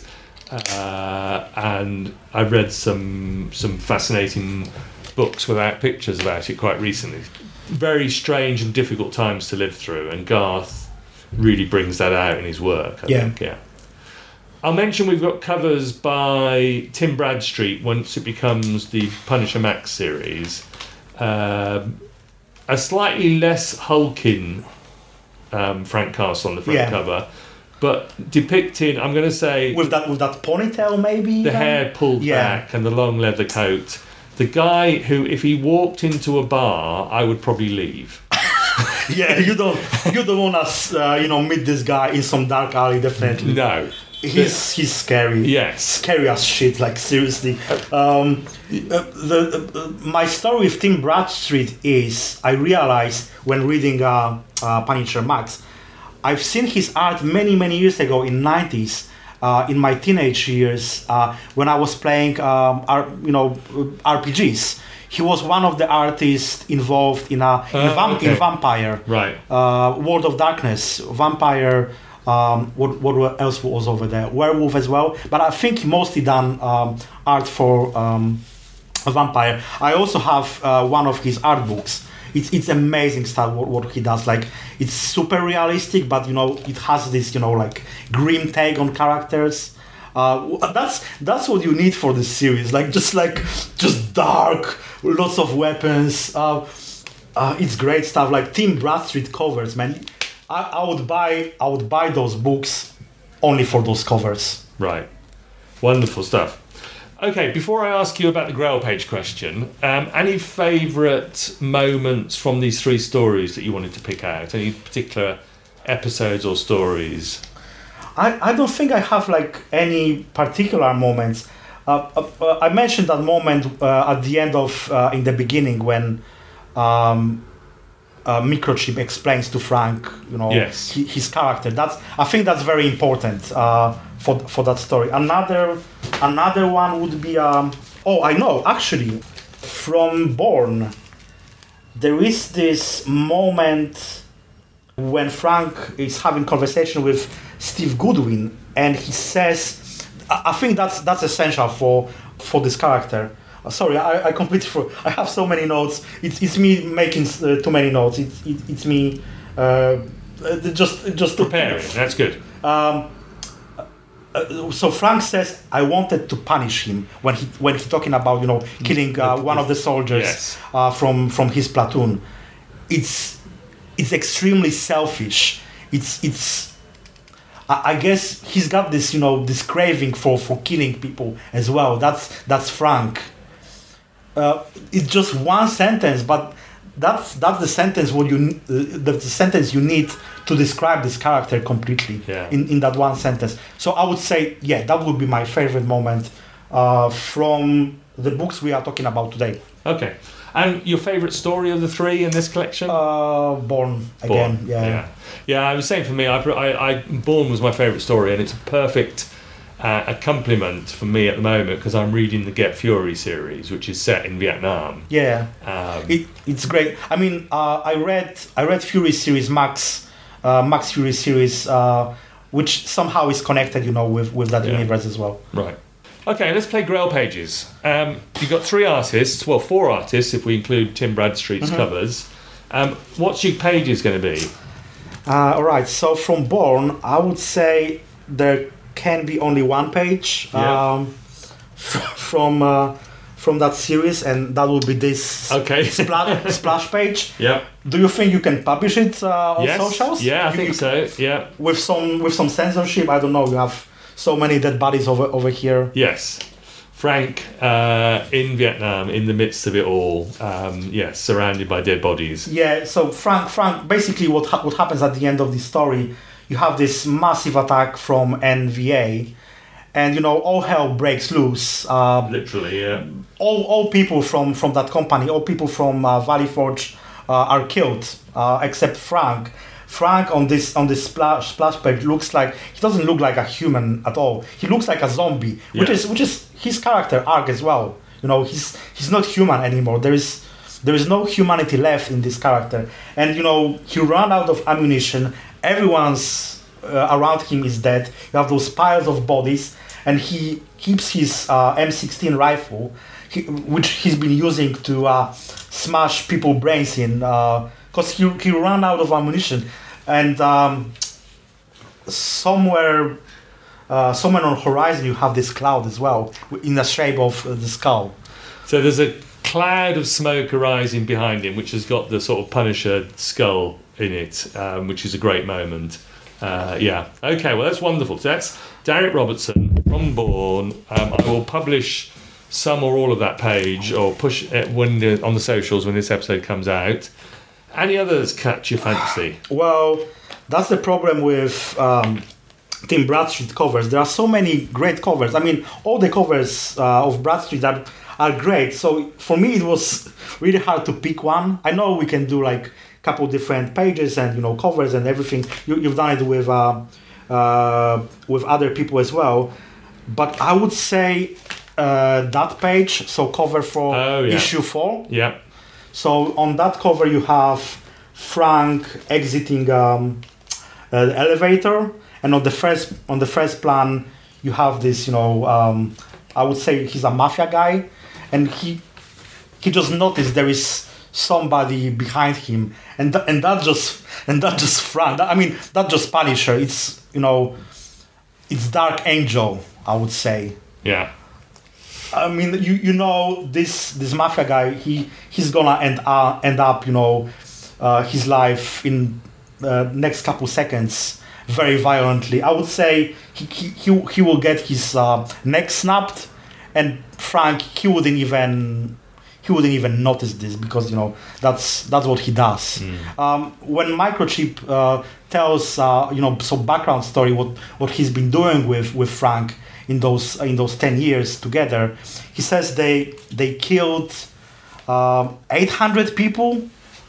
uh, and I read some some fascinating books without pictures about it quite recently. Very strange and difficult times to live through, and Garth really brings that out in his work, I yeah. think, yeah. I'll mention we've got covers by Tim Bradstreet once it becomes the Punisher Max series. Um, a slightly less hulking um, Frank Castle on the front yeah. cover, but depicting, I'm going to say... With that with that ponytail, maybe? The even? hair pulled yeah. back and the long leather coat. The guy who, if he walked into a bar, I would probably leave. yeah, you don't you don't want to uh, you know, meet this guy in some dark alley, definitely. No. He's he's scary. Yes. Scary as shit, like, seriously. Um, uh, the uh, my story with Tim Bradstreet is, I realized when reading uh, uh, Punisher Max, I've seen his art many, many years ago in nineties. Uh, in my teenage years, uh, when I was playing, um, R, you know, R P Gs, he was one of the artists involved in a in, uh, Vam- okay. in Vampire, right? Uh, World of Darkness, Vampire. Um, what what else was over there? Werewolf as well. But I think he mostly done um, art for um, Vampire. I also have uh, one of his art books. It's it's amazing stuff what, what he does. Like, it's super realistic, but, you know, it has this, you know, like, grim take on characters. Uh, that's that's what you need for this series. Like, just like just dark, lots of weapons. Uh, uh, it's great stuff. Like Tim Bradstreet covers, man. I, I would buy I would buy those books only for those covers. Right, wonderful stuff. Okay, before I ask you about the Grail page question, um, any favourite moments from these three stories that you wanted to pick out? Any particular episodes or stories? I, I don't think I have, like, any particular moments. Uh, uh, I mentioned that moment uh, at the end of, uh, in the beginning, when um, uh, Microchip explains to Frank, you know, yes. his, his character. That's I think that's very important uh, for for that story. Another another one would be um, oh I know actually from Bourne. There is this moment when Frank is having conversation with Steve Goodwin, and he says, I think that's that's essential for for this character. Uh, sorry, I, I completely forgot. I have so many notes. It's it's me making uh, too many notes. It's it, it's me uh, just just preparing. That's good. Um, uh, so Frank says, I wanted to punish him when he when he's talking about, you know, killing uh, one of the soldiers yes. uh, from from his platoon. It's it's extremely selfish. It's it's. I guess he's got this, you know, this craving for, for killing people as well. That's that's Frank. Uh, it's just one sentence, but that's that's the sentence what you uh, the, the sentence you need to describe this character completely. Yeah. In in that one sentence. So I would say, yeah, that would be my favorite moment uh, from the books we are talking about today. Okay. And your favourite story of the three in this collection? Uh, Bourne again. Bourne. Yeah. yeah. Yeah, I was saying for me, I, I, I Bourne was my favourite story, and it's a perfect uh, accompaniment for me at the moment because I'm reading the Get Fury series, which is set in Vietnam. Yeah, um, it, it's great. I mean, uh, I read I read Fury series Max, uh, Max Fury series, uh, which somehow is connected, you know, with with that yeah. universe as well. Right. Okay, let's play Grail pages. Um, you've got three artists, well, four artists if we include Tim Bradstreet's mm-hmm. covers. Um, what's your pages going to be? Uh, all right, so from Bourne, I would say there can be only one page. Yeah. Um, f- from uh, from that series, and that will be this Okay. splash, splash page. Yeah. Do you think you can publish it uh, on Yes. socials? Yeah, I You- think you- so. Yeah. With some with some censorship, I don't know. You have so many dead bodies over over here. Yes. Frank uh, in Vietnam, in the midst of it all, um, yes, surrounded by dead bodies. Yeah. So Frank, Frank, basically, what ha- what happens at the end of the story? You have this massive attack from N V A, and you know all hell breaks loose. Uh, Literally, yeah. all all people from from that company, all people from uh, Valley Forge uh, are killed, uh, except Frank. Frank on this on this splash splash page looks like he doesn't look like a human at all. He looks like a zombie, which Yeah. is which is his character arc as well. You know, he's he's not human anymore. There is there is no humanity left in this character, and you know he ran out of ammunition. Everyone's uh, around him is dead. You have those piles of bodies, and he keeps his uh, M sixteen rifle, he, which he's been using to uh, smash people's brains in. Uh, Because he, he ran out of ammunition, and um, somewhere uh, somewhere on the horizon you have this cloud as well, in the shape of uh, the skull. So there's a cloud of smoke arising behind him, which has got the sort of Punisher skull in it, um, which is a great moment. Uh, yeah. Okay. Well, that's wonderful. So that's Derek Robertson from Bourne. Um, I will publish some or all of that page, or push it when the, on the socials when this episode comes out. Any others catch your fancy? Well, that's the problem with um, Tim Bradstreet covers. There are so many great covers. I mean, all the covers uh, of Bradstreet are, are great. So for me, it was really hard to pick one. I know we can do like a couple different pages and you know covers and everything. You, you've done it with uh, uh, with other people as well. But I would say uh, that page, so cover for Oh, yeah. issue four. Yeah. So on that cover you have Frank exiting um, uh, the elevator, and on the first on the first plan you have this, you know, um, I would say he's a mafia guy, and he he just noticed there is somebody behind him, and th- and that just and that just Frank. That, I mean that just Punisher. It's you know, it's Dark Angel, I would say. Yeah. I mean, you you know this this mafia guy. He he's gonna end uh, end up you know uh, his life in uh, next couple seconds very violently. I would say he he he, he will get his uh, neck snapped, and Frank he wouldn't even he wouldn't even notice this because you know that's that's what he does. Mm. Um, when Microchip uh, tells uh, you know some background story what what he's been doing with with Frank in those in those ten years together, he says they they killed um, eight hundred people.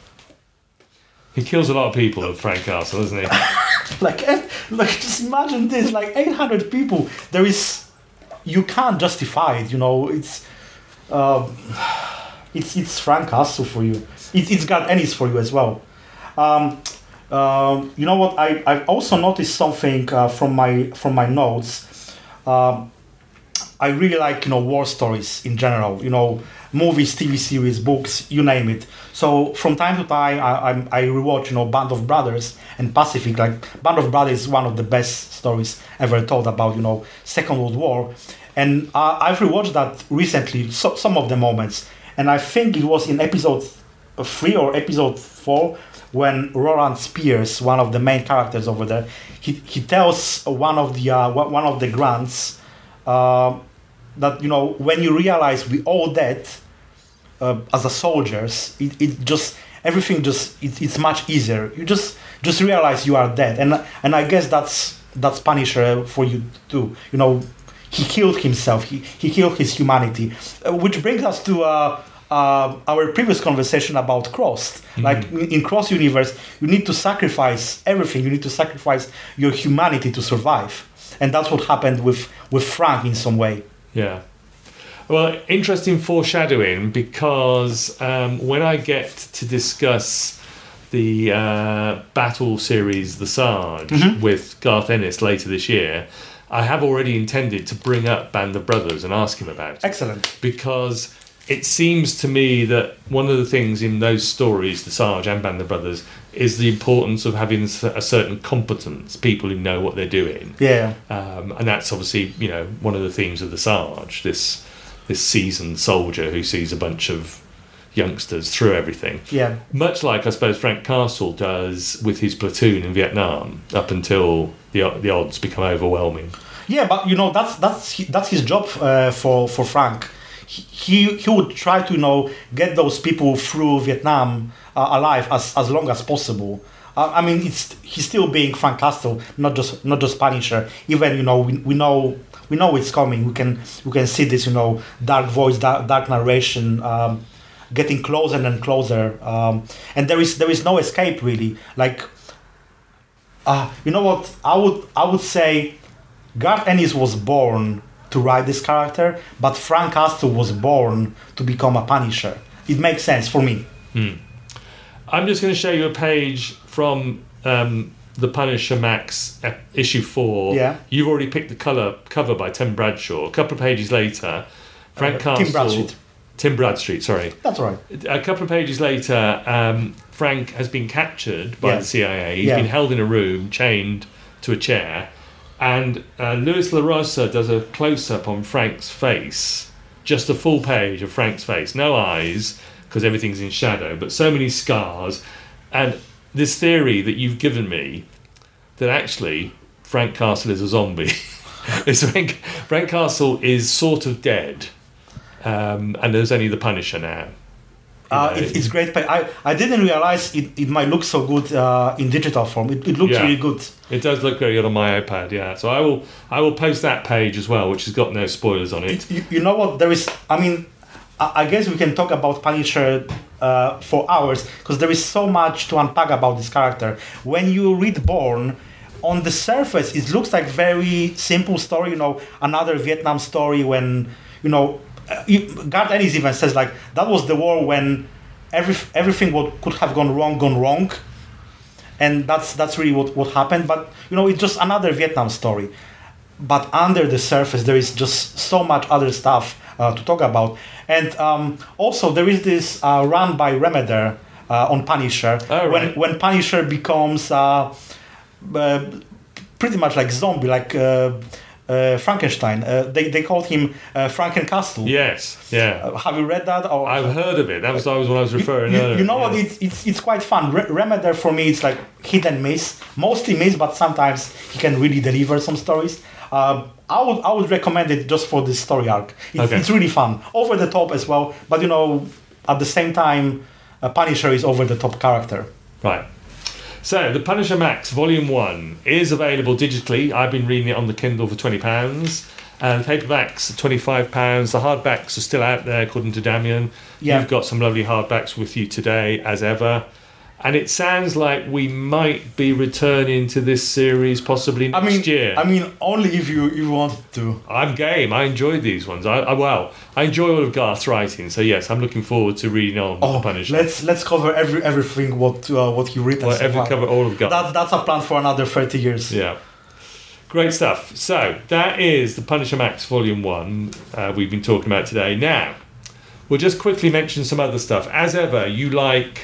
He kills a lot of people at Frank Castle, doesn't he? like eh, like just imagine this, like eight hundred people. There is, you can't justify it, you know. It's uh, it's it's Frank Castle for you. It, it's got Ennis for you as well. Um, um, you know what, I I've also noticed something uh, from my from my notes. Um, I really like, you know, war stories in general, you know, movies, T V series, books, you name it. So from time to time, I, I, I rewatch, you know, Band of Brothers and Pacific. Like, Band of Brothers is one of the best stories ever told about, you know, Second World War. And uh, I've rewatched that recently, so, some of the moments. And I think it was in episode three or episode four when Roland Spears, one of the main characters over there, he, he tells one of the uh, one of the grunts uh, that, you know, when you realize we all dead uh, as a soldiers, it, it just everything just it, it's much easier. You just just realize you are dead, and and I guess that's that's Punisher for you too. You know, he killed himself. He he killed his humanity, uh, which brings us to. Uh, Uh, our previous conversation about Crossed. Mm-hmm. Like in, in Cross Universe, you need to sacrifice everything. You need to sacrifice your humanity to survive, and that's what happened with with Frank in some way. Yeah. Well, interesting foreshadowing, because um, when I get to discuss the uh, battle series, The Sarge, mm-hmm. with Garth Ennis later this year, I have already intended to bring up Band of Brothers and ask him about it. Excellent. Because it seems to me that one of the things in those stories, The Sarge and Band of Brothers, is the importance of having a certain competence, people who know what they're doing. Yeah. Um, and that's obviously, you know, one of the themes of The Sarge, this this seasoned soldier who sees a bunch of youngsters through everything. Yeah. Much like I suppose Frank Castle does with his platoon in Vietnam, up until the the odds become overwhelming. Yeah, but you know that's that's that's his job uh, for for Frank. He he would try to you know get those people through Vietnam uh, alive as, as long as possible. Uh, I mean, it's he's still being Frank Castle, not just not just Punisher. Even you know we, we know we know it's coming. We can we can see this you know dark voice, dark, dark narration. Um, getting closer and closer, um, and there is there is no escape really. Like, uh, you know what? I would I would say Garth Ennis was born to write this character, but Frank Castle was born to become a Punisher. It makes sense for me. Hmm. I'm just going to show you a page from um, the Punisher Max uh, issue four. Yeah. You've already picked the color cover by Tim Bradshaw. A couple of pages later, Frank Uh, Castle. Tim Bradstreet. Tim Bradstreet, sorry. That's right. A couple of pages later, um, Frank has been captured by Yeah. the C I A. He's Yeah. been held in a room, chained to a chair, and uh, Luis LaRosa does a close-up on Frank's face, just a full page of Frank's face, no eyes, because everything's in shadow, but so many scars, and this theory that you've given me, that actually Frank Castle is a zombie. It's Frank, Frank Castle is sort of dead. Um, and there's only the Punisher now. Uh, it, it's great. I, I didn't realize it, it might look so good uh, in digital form. It, it looks Yeah. really good. It does look very good on my iPad, yeah. So I will I will post that page as well, which has got no spoilers on it. it you, you know what? There is. I mean, I, I guess we can talk about Punisher uh, for hours because there is so much to unpack about this character. When you read Born, on the surface, it looks like very simple story. You know, another Vietnam story when you know. Uh, you, Garth Ennis even says like that was the war when every everything what could have gone wrong gone wrong, and that's that's really what, what happened. But you know it's just another Vietnam story. But under the surface there is just so much other stuff uh, to talk about. And um, also there is this uh, run by Remender uh, on Punisher Oh, when right. when Punisher becomes uh, uh, pretty much like zombie like. Uh, Uh, Frankenstein. Uh, they they called him uh, Frankencastle. Yes, yeah. Uh, have you read that? Or I've heard of it. That was, that was what I was referring you, to. you, you know what? It's, it's it's quite fun. Re- Remender for me, it's like hit and miss. Mostly miss, but sometimes he can really deliver some stories. Um, I would I would recommend it just for this story arc. It's, Okay. it's really fun, over the top as well. But you know, at the same time, uh, Punisher is over the top character. Right. So, The Punisher Max Volume one is available digitally. I've been reading it on the Kindle for twenty pounds. Uh, the paperbacks are twenty-five pounds. The hardbacks are still out there, according to Damien. Yeah. You've got some lovely hardbacks with you today, as ever. And it sounds like we might be returning to this series possibly next I mean, year. I mean, only if you if you wanted to. I'm game. I enjoyed these ones. I, I well, I enjoy all of Garth's writing. So yes, I'm looking forward to reading on Oh, The Punisher. let's let's cover every everything what uh, what you read. and Well, so every far. cover all of Garth. That that's a plan for another thirty years. Yeah. Great stuff. So that is The Punisher Max Volume one uh, we've been talking about today. Now, we'll just quickly mention some other stuff. As ever, you like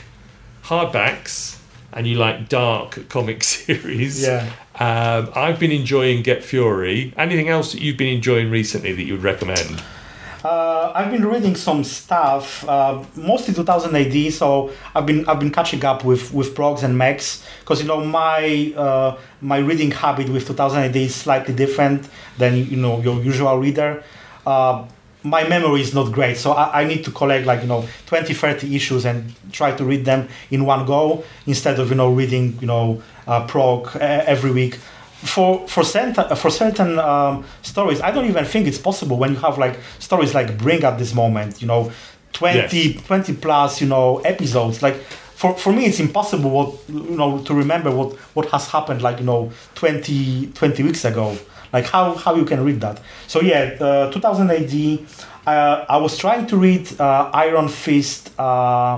hardbacks and you like dark comic series. Yeah. Um, I've been enjoying Get Fury. Anything else that you've been enjoying recently that you would recommend? Uh, I've been reading some stuff, uh, mostly two thousand A D. So I've been I've been catching up with with progs and mechs because you know my uh, my reading habit with two thousand A D is slightly different than you know your usual reader. Uh, my memory is not great, so I, I need to collect like you know twenty, thirty issues and try to read them in one go instead of you know reading you know uh, prog uh, every week. For for certain for certain um, stories, I don't even think it's possible when you have like stories like Bring at this moment, you know, twenty, Yes. twenty plus, you know, episodes. Like for, for me, it's impossible what you know to remember what, what has happened like you know twenty, twenty weeks ago. Like how, how you can read that. So yeah, uh, two thousand A D. Uh, I was trying to read uh, Iron Fist uh,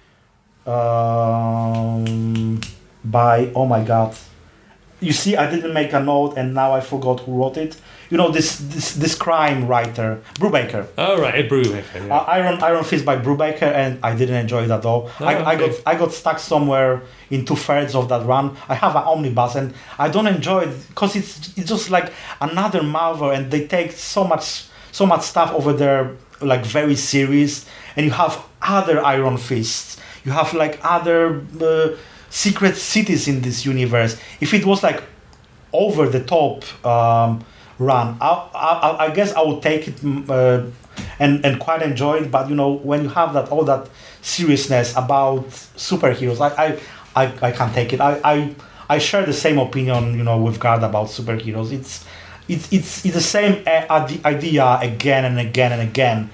um, by oh my god. You see, I didn't make a note, and now I forgot who wrote it. You know, this this, this crime writer, Brubaker. Oh, right, Ed Brubaker. Yeah. Uh, Iron Iron Fist by Brubaker, and I didn't enjoy it at all. Oh, I, I okay. got I got stuck somewhere in two thirds of that run. I have an omnibus, and I don't enjoy it because it's it's just like another Marvel, and they take so much so much stuff over there like very serious, and you have other Iron Fists. You have like other uh, secret cities in this universe. If it was like over the top um, run, I, I, I guess I would take it uh, and and quite enjoy it. But you know, when you have that all that seriousness about superheroes, I I, I, I can't take it. I, I I share the same opinion, you know, with Gard about superheroes. It's it's it's, it's the same idea again and again and again.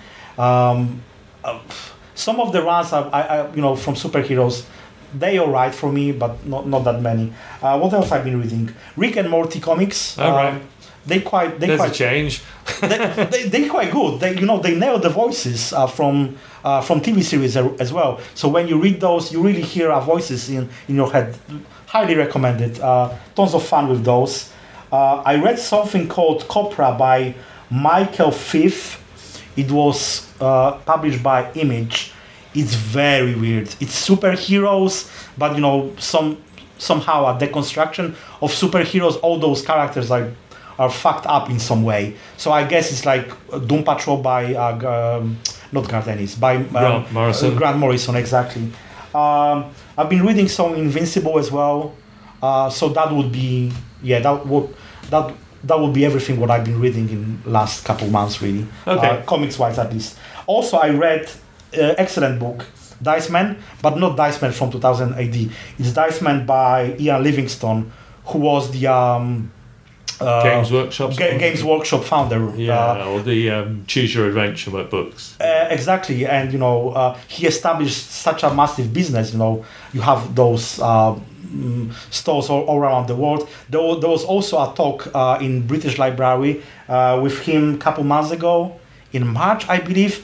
Um, uh, some of the runs, I, I you know, from superheroes, they alright for me, but not not that many. Uh, what else I've been reading? Rick and Morty comics. Oh, right. Um, they quite they There's quite a change. they, they they're quite good. They you know they nail the voices uh, from uh, from T V series as well. So when you read those, you really hear our voices in in your head. Highly recommended. Uh, tons of fun with those. Uh, I read something called Copra by Michael Fifth. It was uh, published by Image. It's very weird. It's superheroes, but you know some somehow a deconstruction of superheroes. All those characters are are fucked up in some way. So I guess it's like Doom Patrol by uh, um, not Garth Ennis, by um, Grant Morrison. Uh, Grant Morrison, exactly. Um, I've been reading some Invincible as well. Uh, so that would be yeah that would that that would be everything what I've been reading in last couple months really. Okay. Uh, comics wise at least. Also I read uh, excellent book Dice Man, but not Dice Man from two thousand A D. It's Dice Man by Ian Livingstone, who was the um, uh, Games Workshop. Ga- Games Workshop founder. Yeah, Uh, or the um, Choose Your Adventure books. Uh, exactly, and you know uh, he established such a massive business. You know, you have those uh, mm, stores all, all around the world. There, wa- there was also a talk uh, in British Library uh, with him a couple months ago in March, I believe.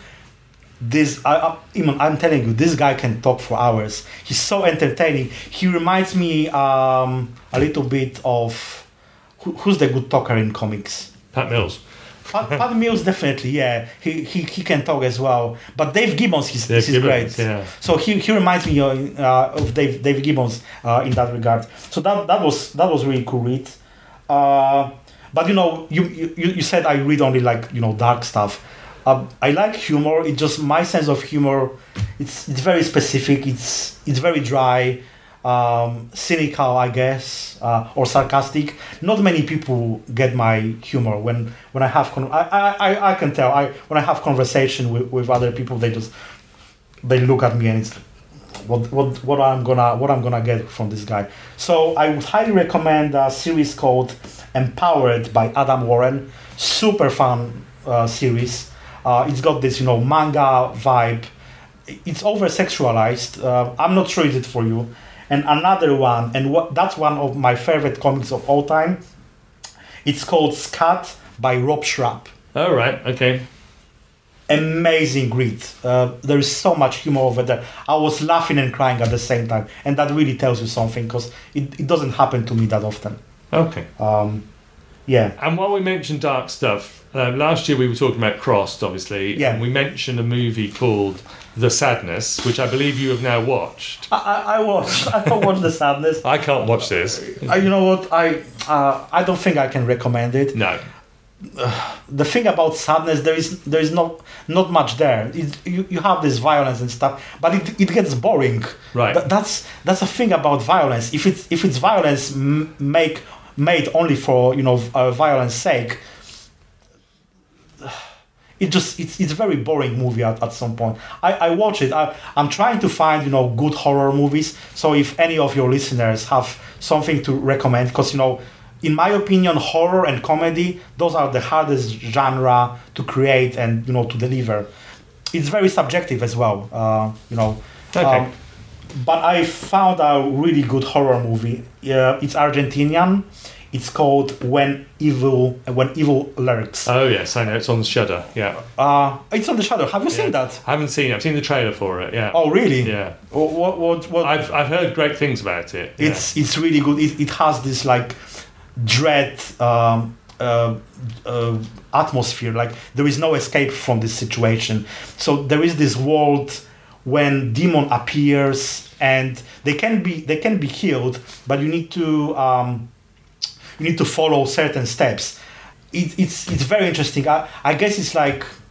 This, I, I, even I'm telling you, this guy can talk for hours. He's so entertaining. He reminds me um, a little bit of who, who's the good talker in comics. Pat Mills. Pat, Pat Mills definitely, yeah. He, he he can talk as well. But Dave Gibbons, he's, Dave he's Gibbons, great. yeah. So he, he reminds me of, uh, of Dave Dave Gibbons uh, in that regard. So that that was that was really cool read. Uh, but you know, you, you you said I read only like you know dark stuff. Uh, I like humor. It's just my sense of humor. It's it's very specific. It's it's very dry, um, cynical, I guess, uh, or sarcastic. Not many people get my humor. When when I have con- I, I, I can tell. I when I have conversation with, with other people, they just they look at me and it's what what what I'm gonna what I'm gonna get from this guy. So I would highly recommend a series called Empowered by Adam Warren. Super fun uh, series. Uh, it's got this, you know, manga vibe. It's over sexualized. Uh, I'm not sure is it for you. And another one, and what that's one of my favorite comics of all time. It's called Scat by Rob Schrap. Oh, right, okay. Amazing read. Uh, there is so much humor over there. I was laughing and crying at the same time, and that really tells you something because it, it doesn't happen to me that often. Okay. Um, yeah. And while we mentioned dark stuff, uh, last year we were talking about Crossed, obviously, Yeah. and we mentioned a movie called The Sadness, which I believe you have now watched. I, I, I watched. I don't watch The Sadness. I can't watch this. Uh, you know what? I uh, I don't think I can recommend it. No. The thing about Sadness, there is there is not not much there. It, you you have this violence and stuff, but it, it gets boring. Right. Th- that's that's a thing about violence. If it's if it's violence m- make made only for you know uh, violence sake, it just it's it's a very boring movie at, at some point. I, I watch it. I, I'm trying to find you know good horror movies. So if any of your listeners have something to recommend, because you know. In my opinion, horror and comedy, those are the hardest genre to create and you know to deliver. It's very subjective as well, uh, you know. Okay. Um, but I found a really good horror movie. Uh, it's Argentinian. It's called When Evil When Evil Lurks. Oh, yes, I know. It's on Shudder, yeah. Uh, it's on the Shadow. Have you yeah. seen that? I haven't seen it. I've seen the trailer for it, yeah. Oh, really? Yeah. What? What? what I've I've heard great things about it. Yeah. It's it's really good. It it has this like dread um, uh, uh, atmosphere. Like there is no escape from this situation. So there is this world when demon appears, and they can be they can be killed, but you need to um, you need to follow certain steps. It, it's it's very interesting. I, I guess it's like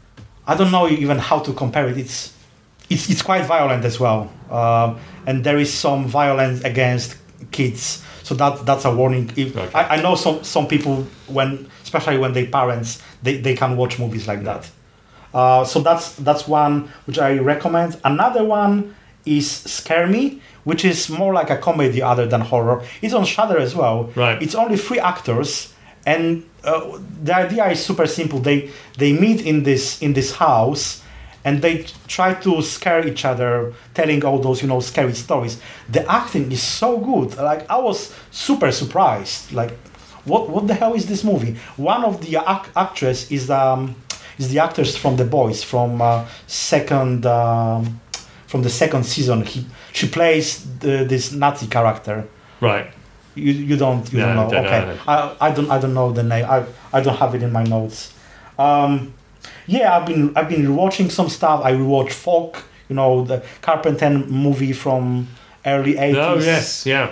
I don't know even how to compare it. It's it's it's quite violent as well, uh, and there is some violence against kids. So that that's a warning. If, okay. I, I know some some people when, especially when they parents, they, they can watch movies like that. Uh, so that's that's one which I recommend. Another one is Scare Me, which is more like a comedy other than horror. It's on Shudder as well. Right. It's only three actors, and uh, the idea is super simple. They they meet in this in this house, and they try to scare each other, telling all those, you know, scary stories. The acting is so good. Like, I was super surprised. Like, what what the hell is this movie? One of the ac- actress is um is the actress from The Boys, from uh, second um, from the second season. He she plays the, this Nazi character. Right. You you don't you No, don't know. don't okay. know. I I don't I don't know the name. I I don't have it in my notes. Um, Yeah, I've been I've been rewatching some stuff. I rewatched Folk, you know, the Carpenter movie from early eighties. Oh yes, yeah.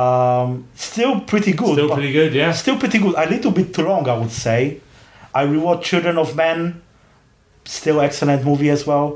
Um, still pretty good. Still but pretty good, yeah. Still pretty good. A little bit too long, I would say. I rewatched Children of Men. Still excellent movie as well.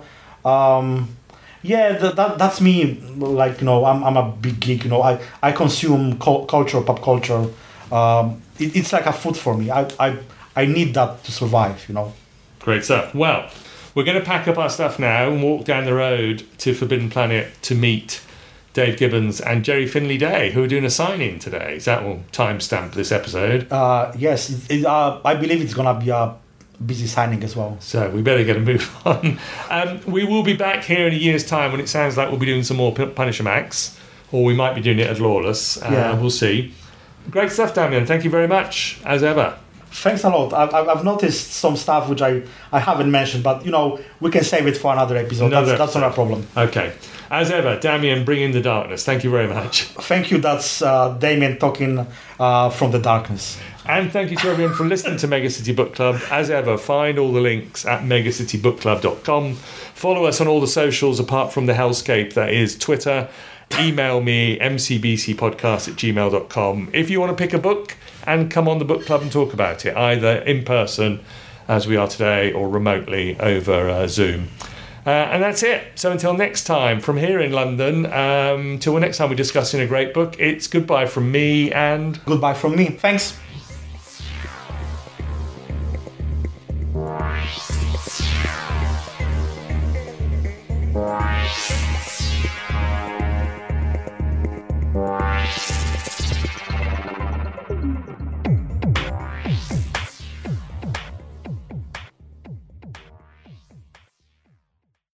Um, yeah, that, that that's me. Like, you know, I'm I'm a big geek. You know, I I consume cu- culture, pop culture. Um, it, it's like a food for me. I I I need that to survive. You know. Great stuff. Well, we're going to pack up our stuff now and walk down the road to Forbidden Planet to meet Dave Gibbons and Jerry Finley Day, who are doing a signing today. Is that will timestamp this episode? Uh, yes, it, it, uh, I believe it's going to be a busy signing as well. So we better get a move on. Um, we will be back here in a year's time when it sounds like we'll be doing some more P- Punisher Max, or we might be doing it at Lawless. Uh, Yeah. We'll see. Great stuff, Damian. Thank you very much, as ever. Thanks a lot. I've, I've I've noticed some stuff which I, I haven't mentioned, but, you know, we can save it for another episode. Another that's, that's not a episode. problem. Okay. As ever, Damian, bring in the darkness. Thank you very much. Thank you. That's uh, Damien talking uh, from the darkness. And thank you to everyone for listening to Mega City Book Club. As ever, find all the links at megacity book club dot com. Follow us on all the socials apart from the hellscape that is Twitter. Email me, m c b c podcast at gmail dot com. If you want to pick a book and come on the book club and talk about it, either in person, as we are today, or remotely over uh, Zoom. Uh, and that's it. So until next time, from here in London, um, till next time we're discussing a great book, it's goodbye from me and... Goodbye from me. Thanks.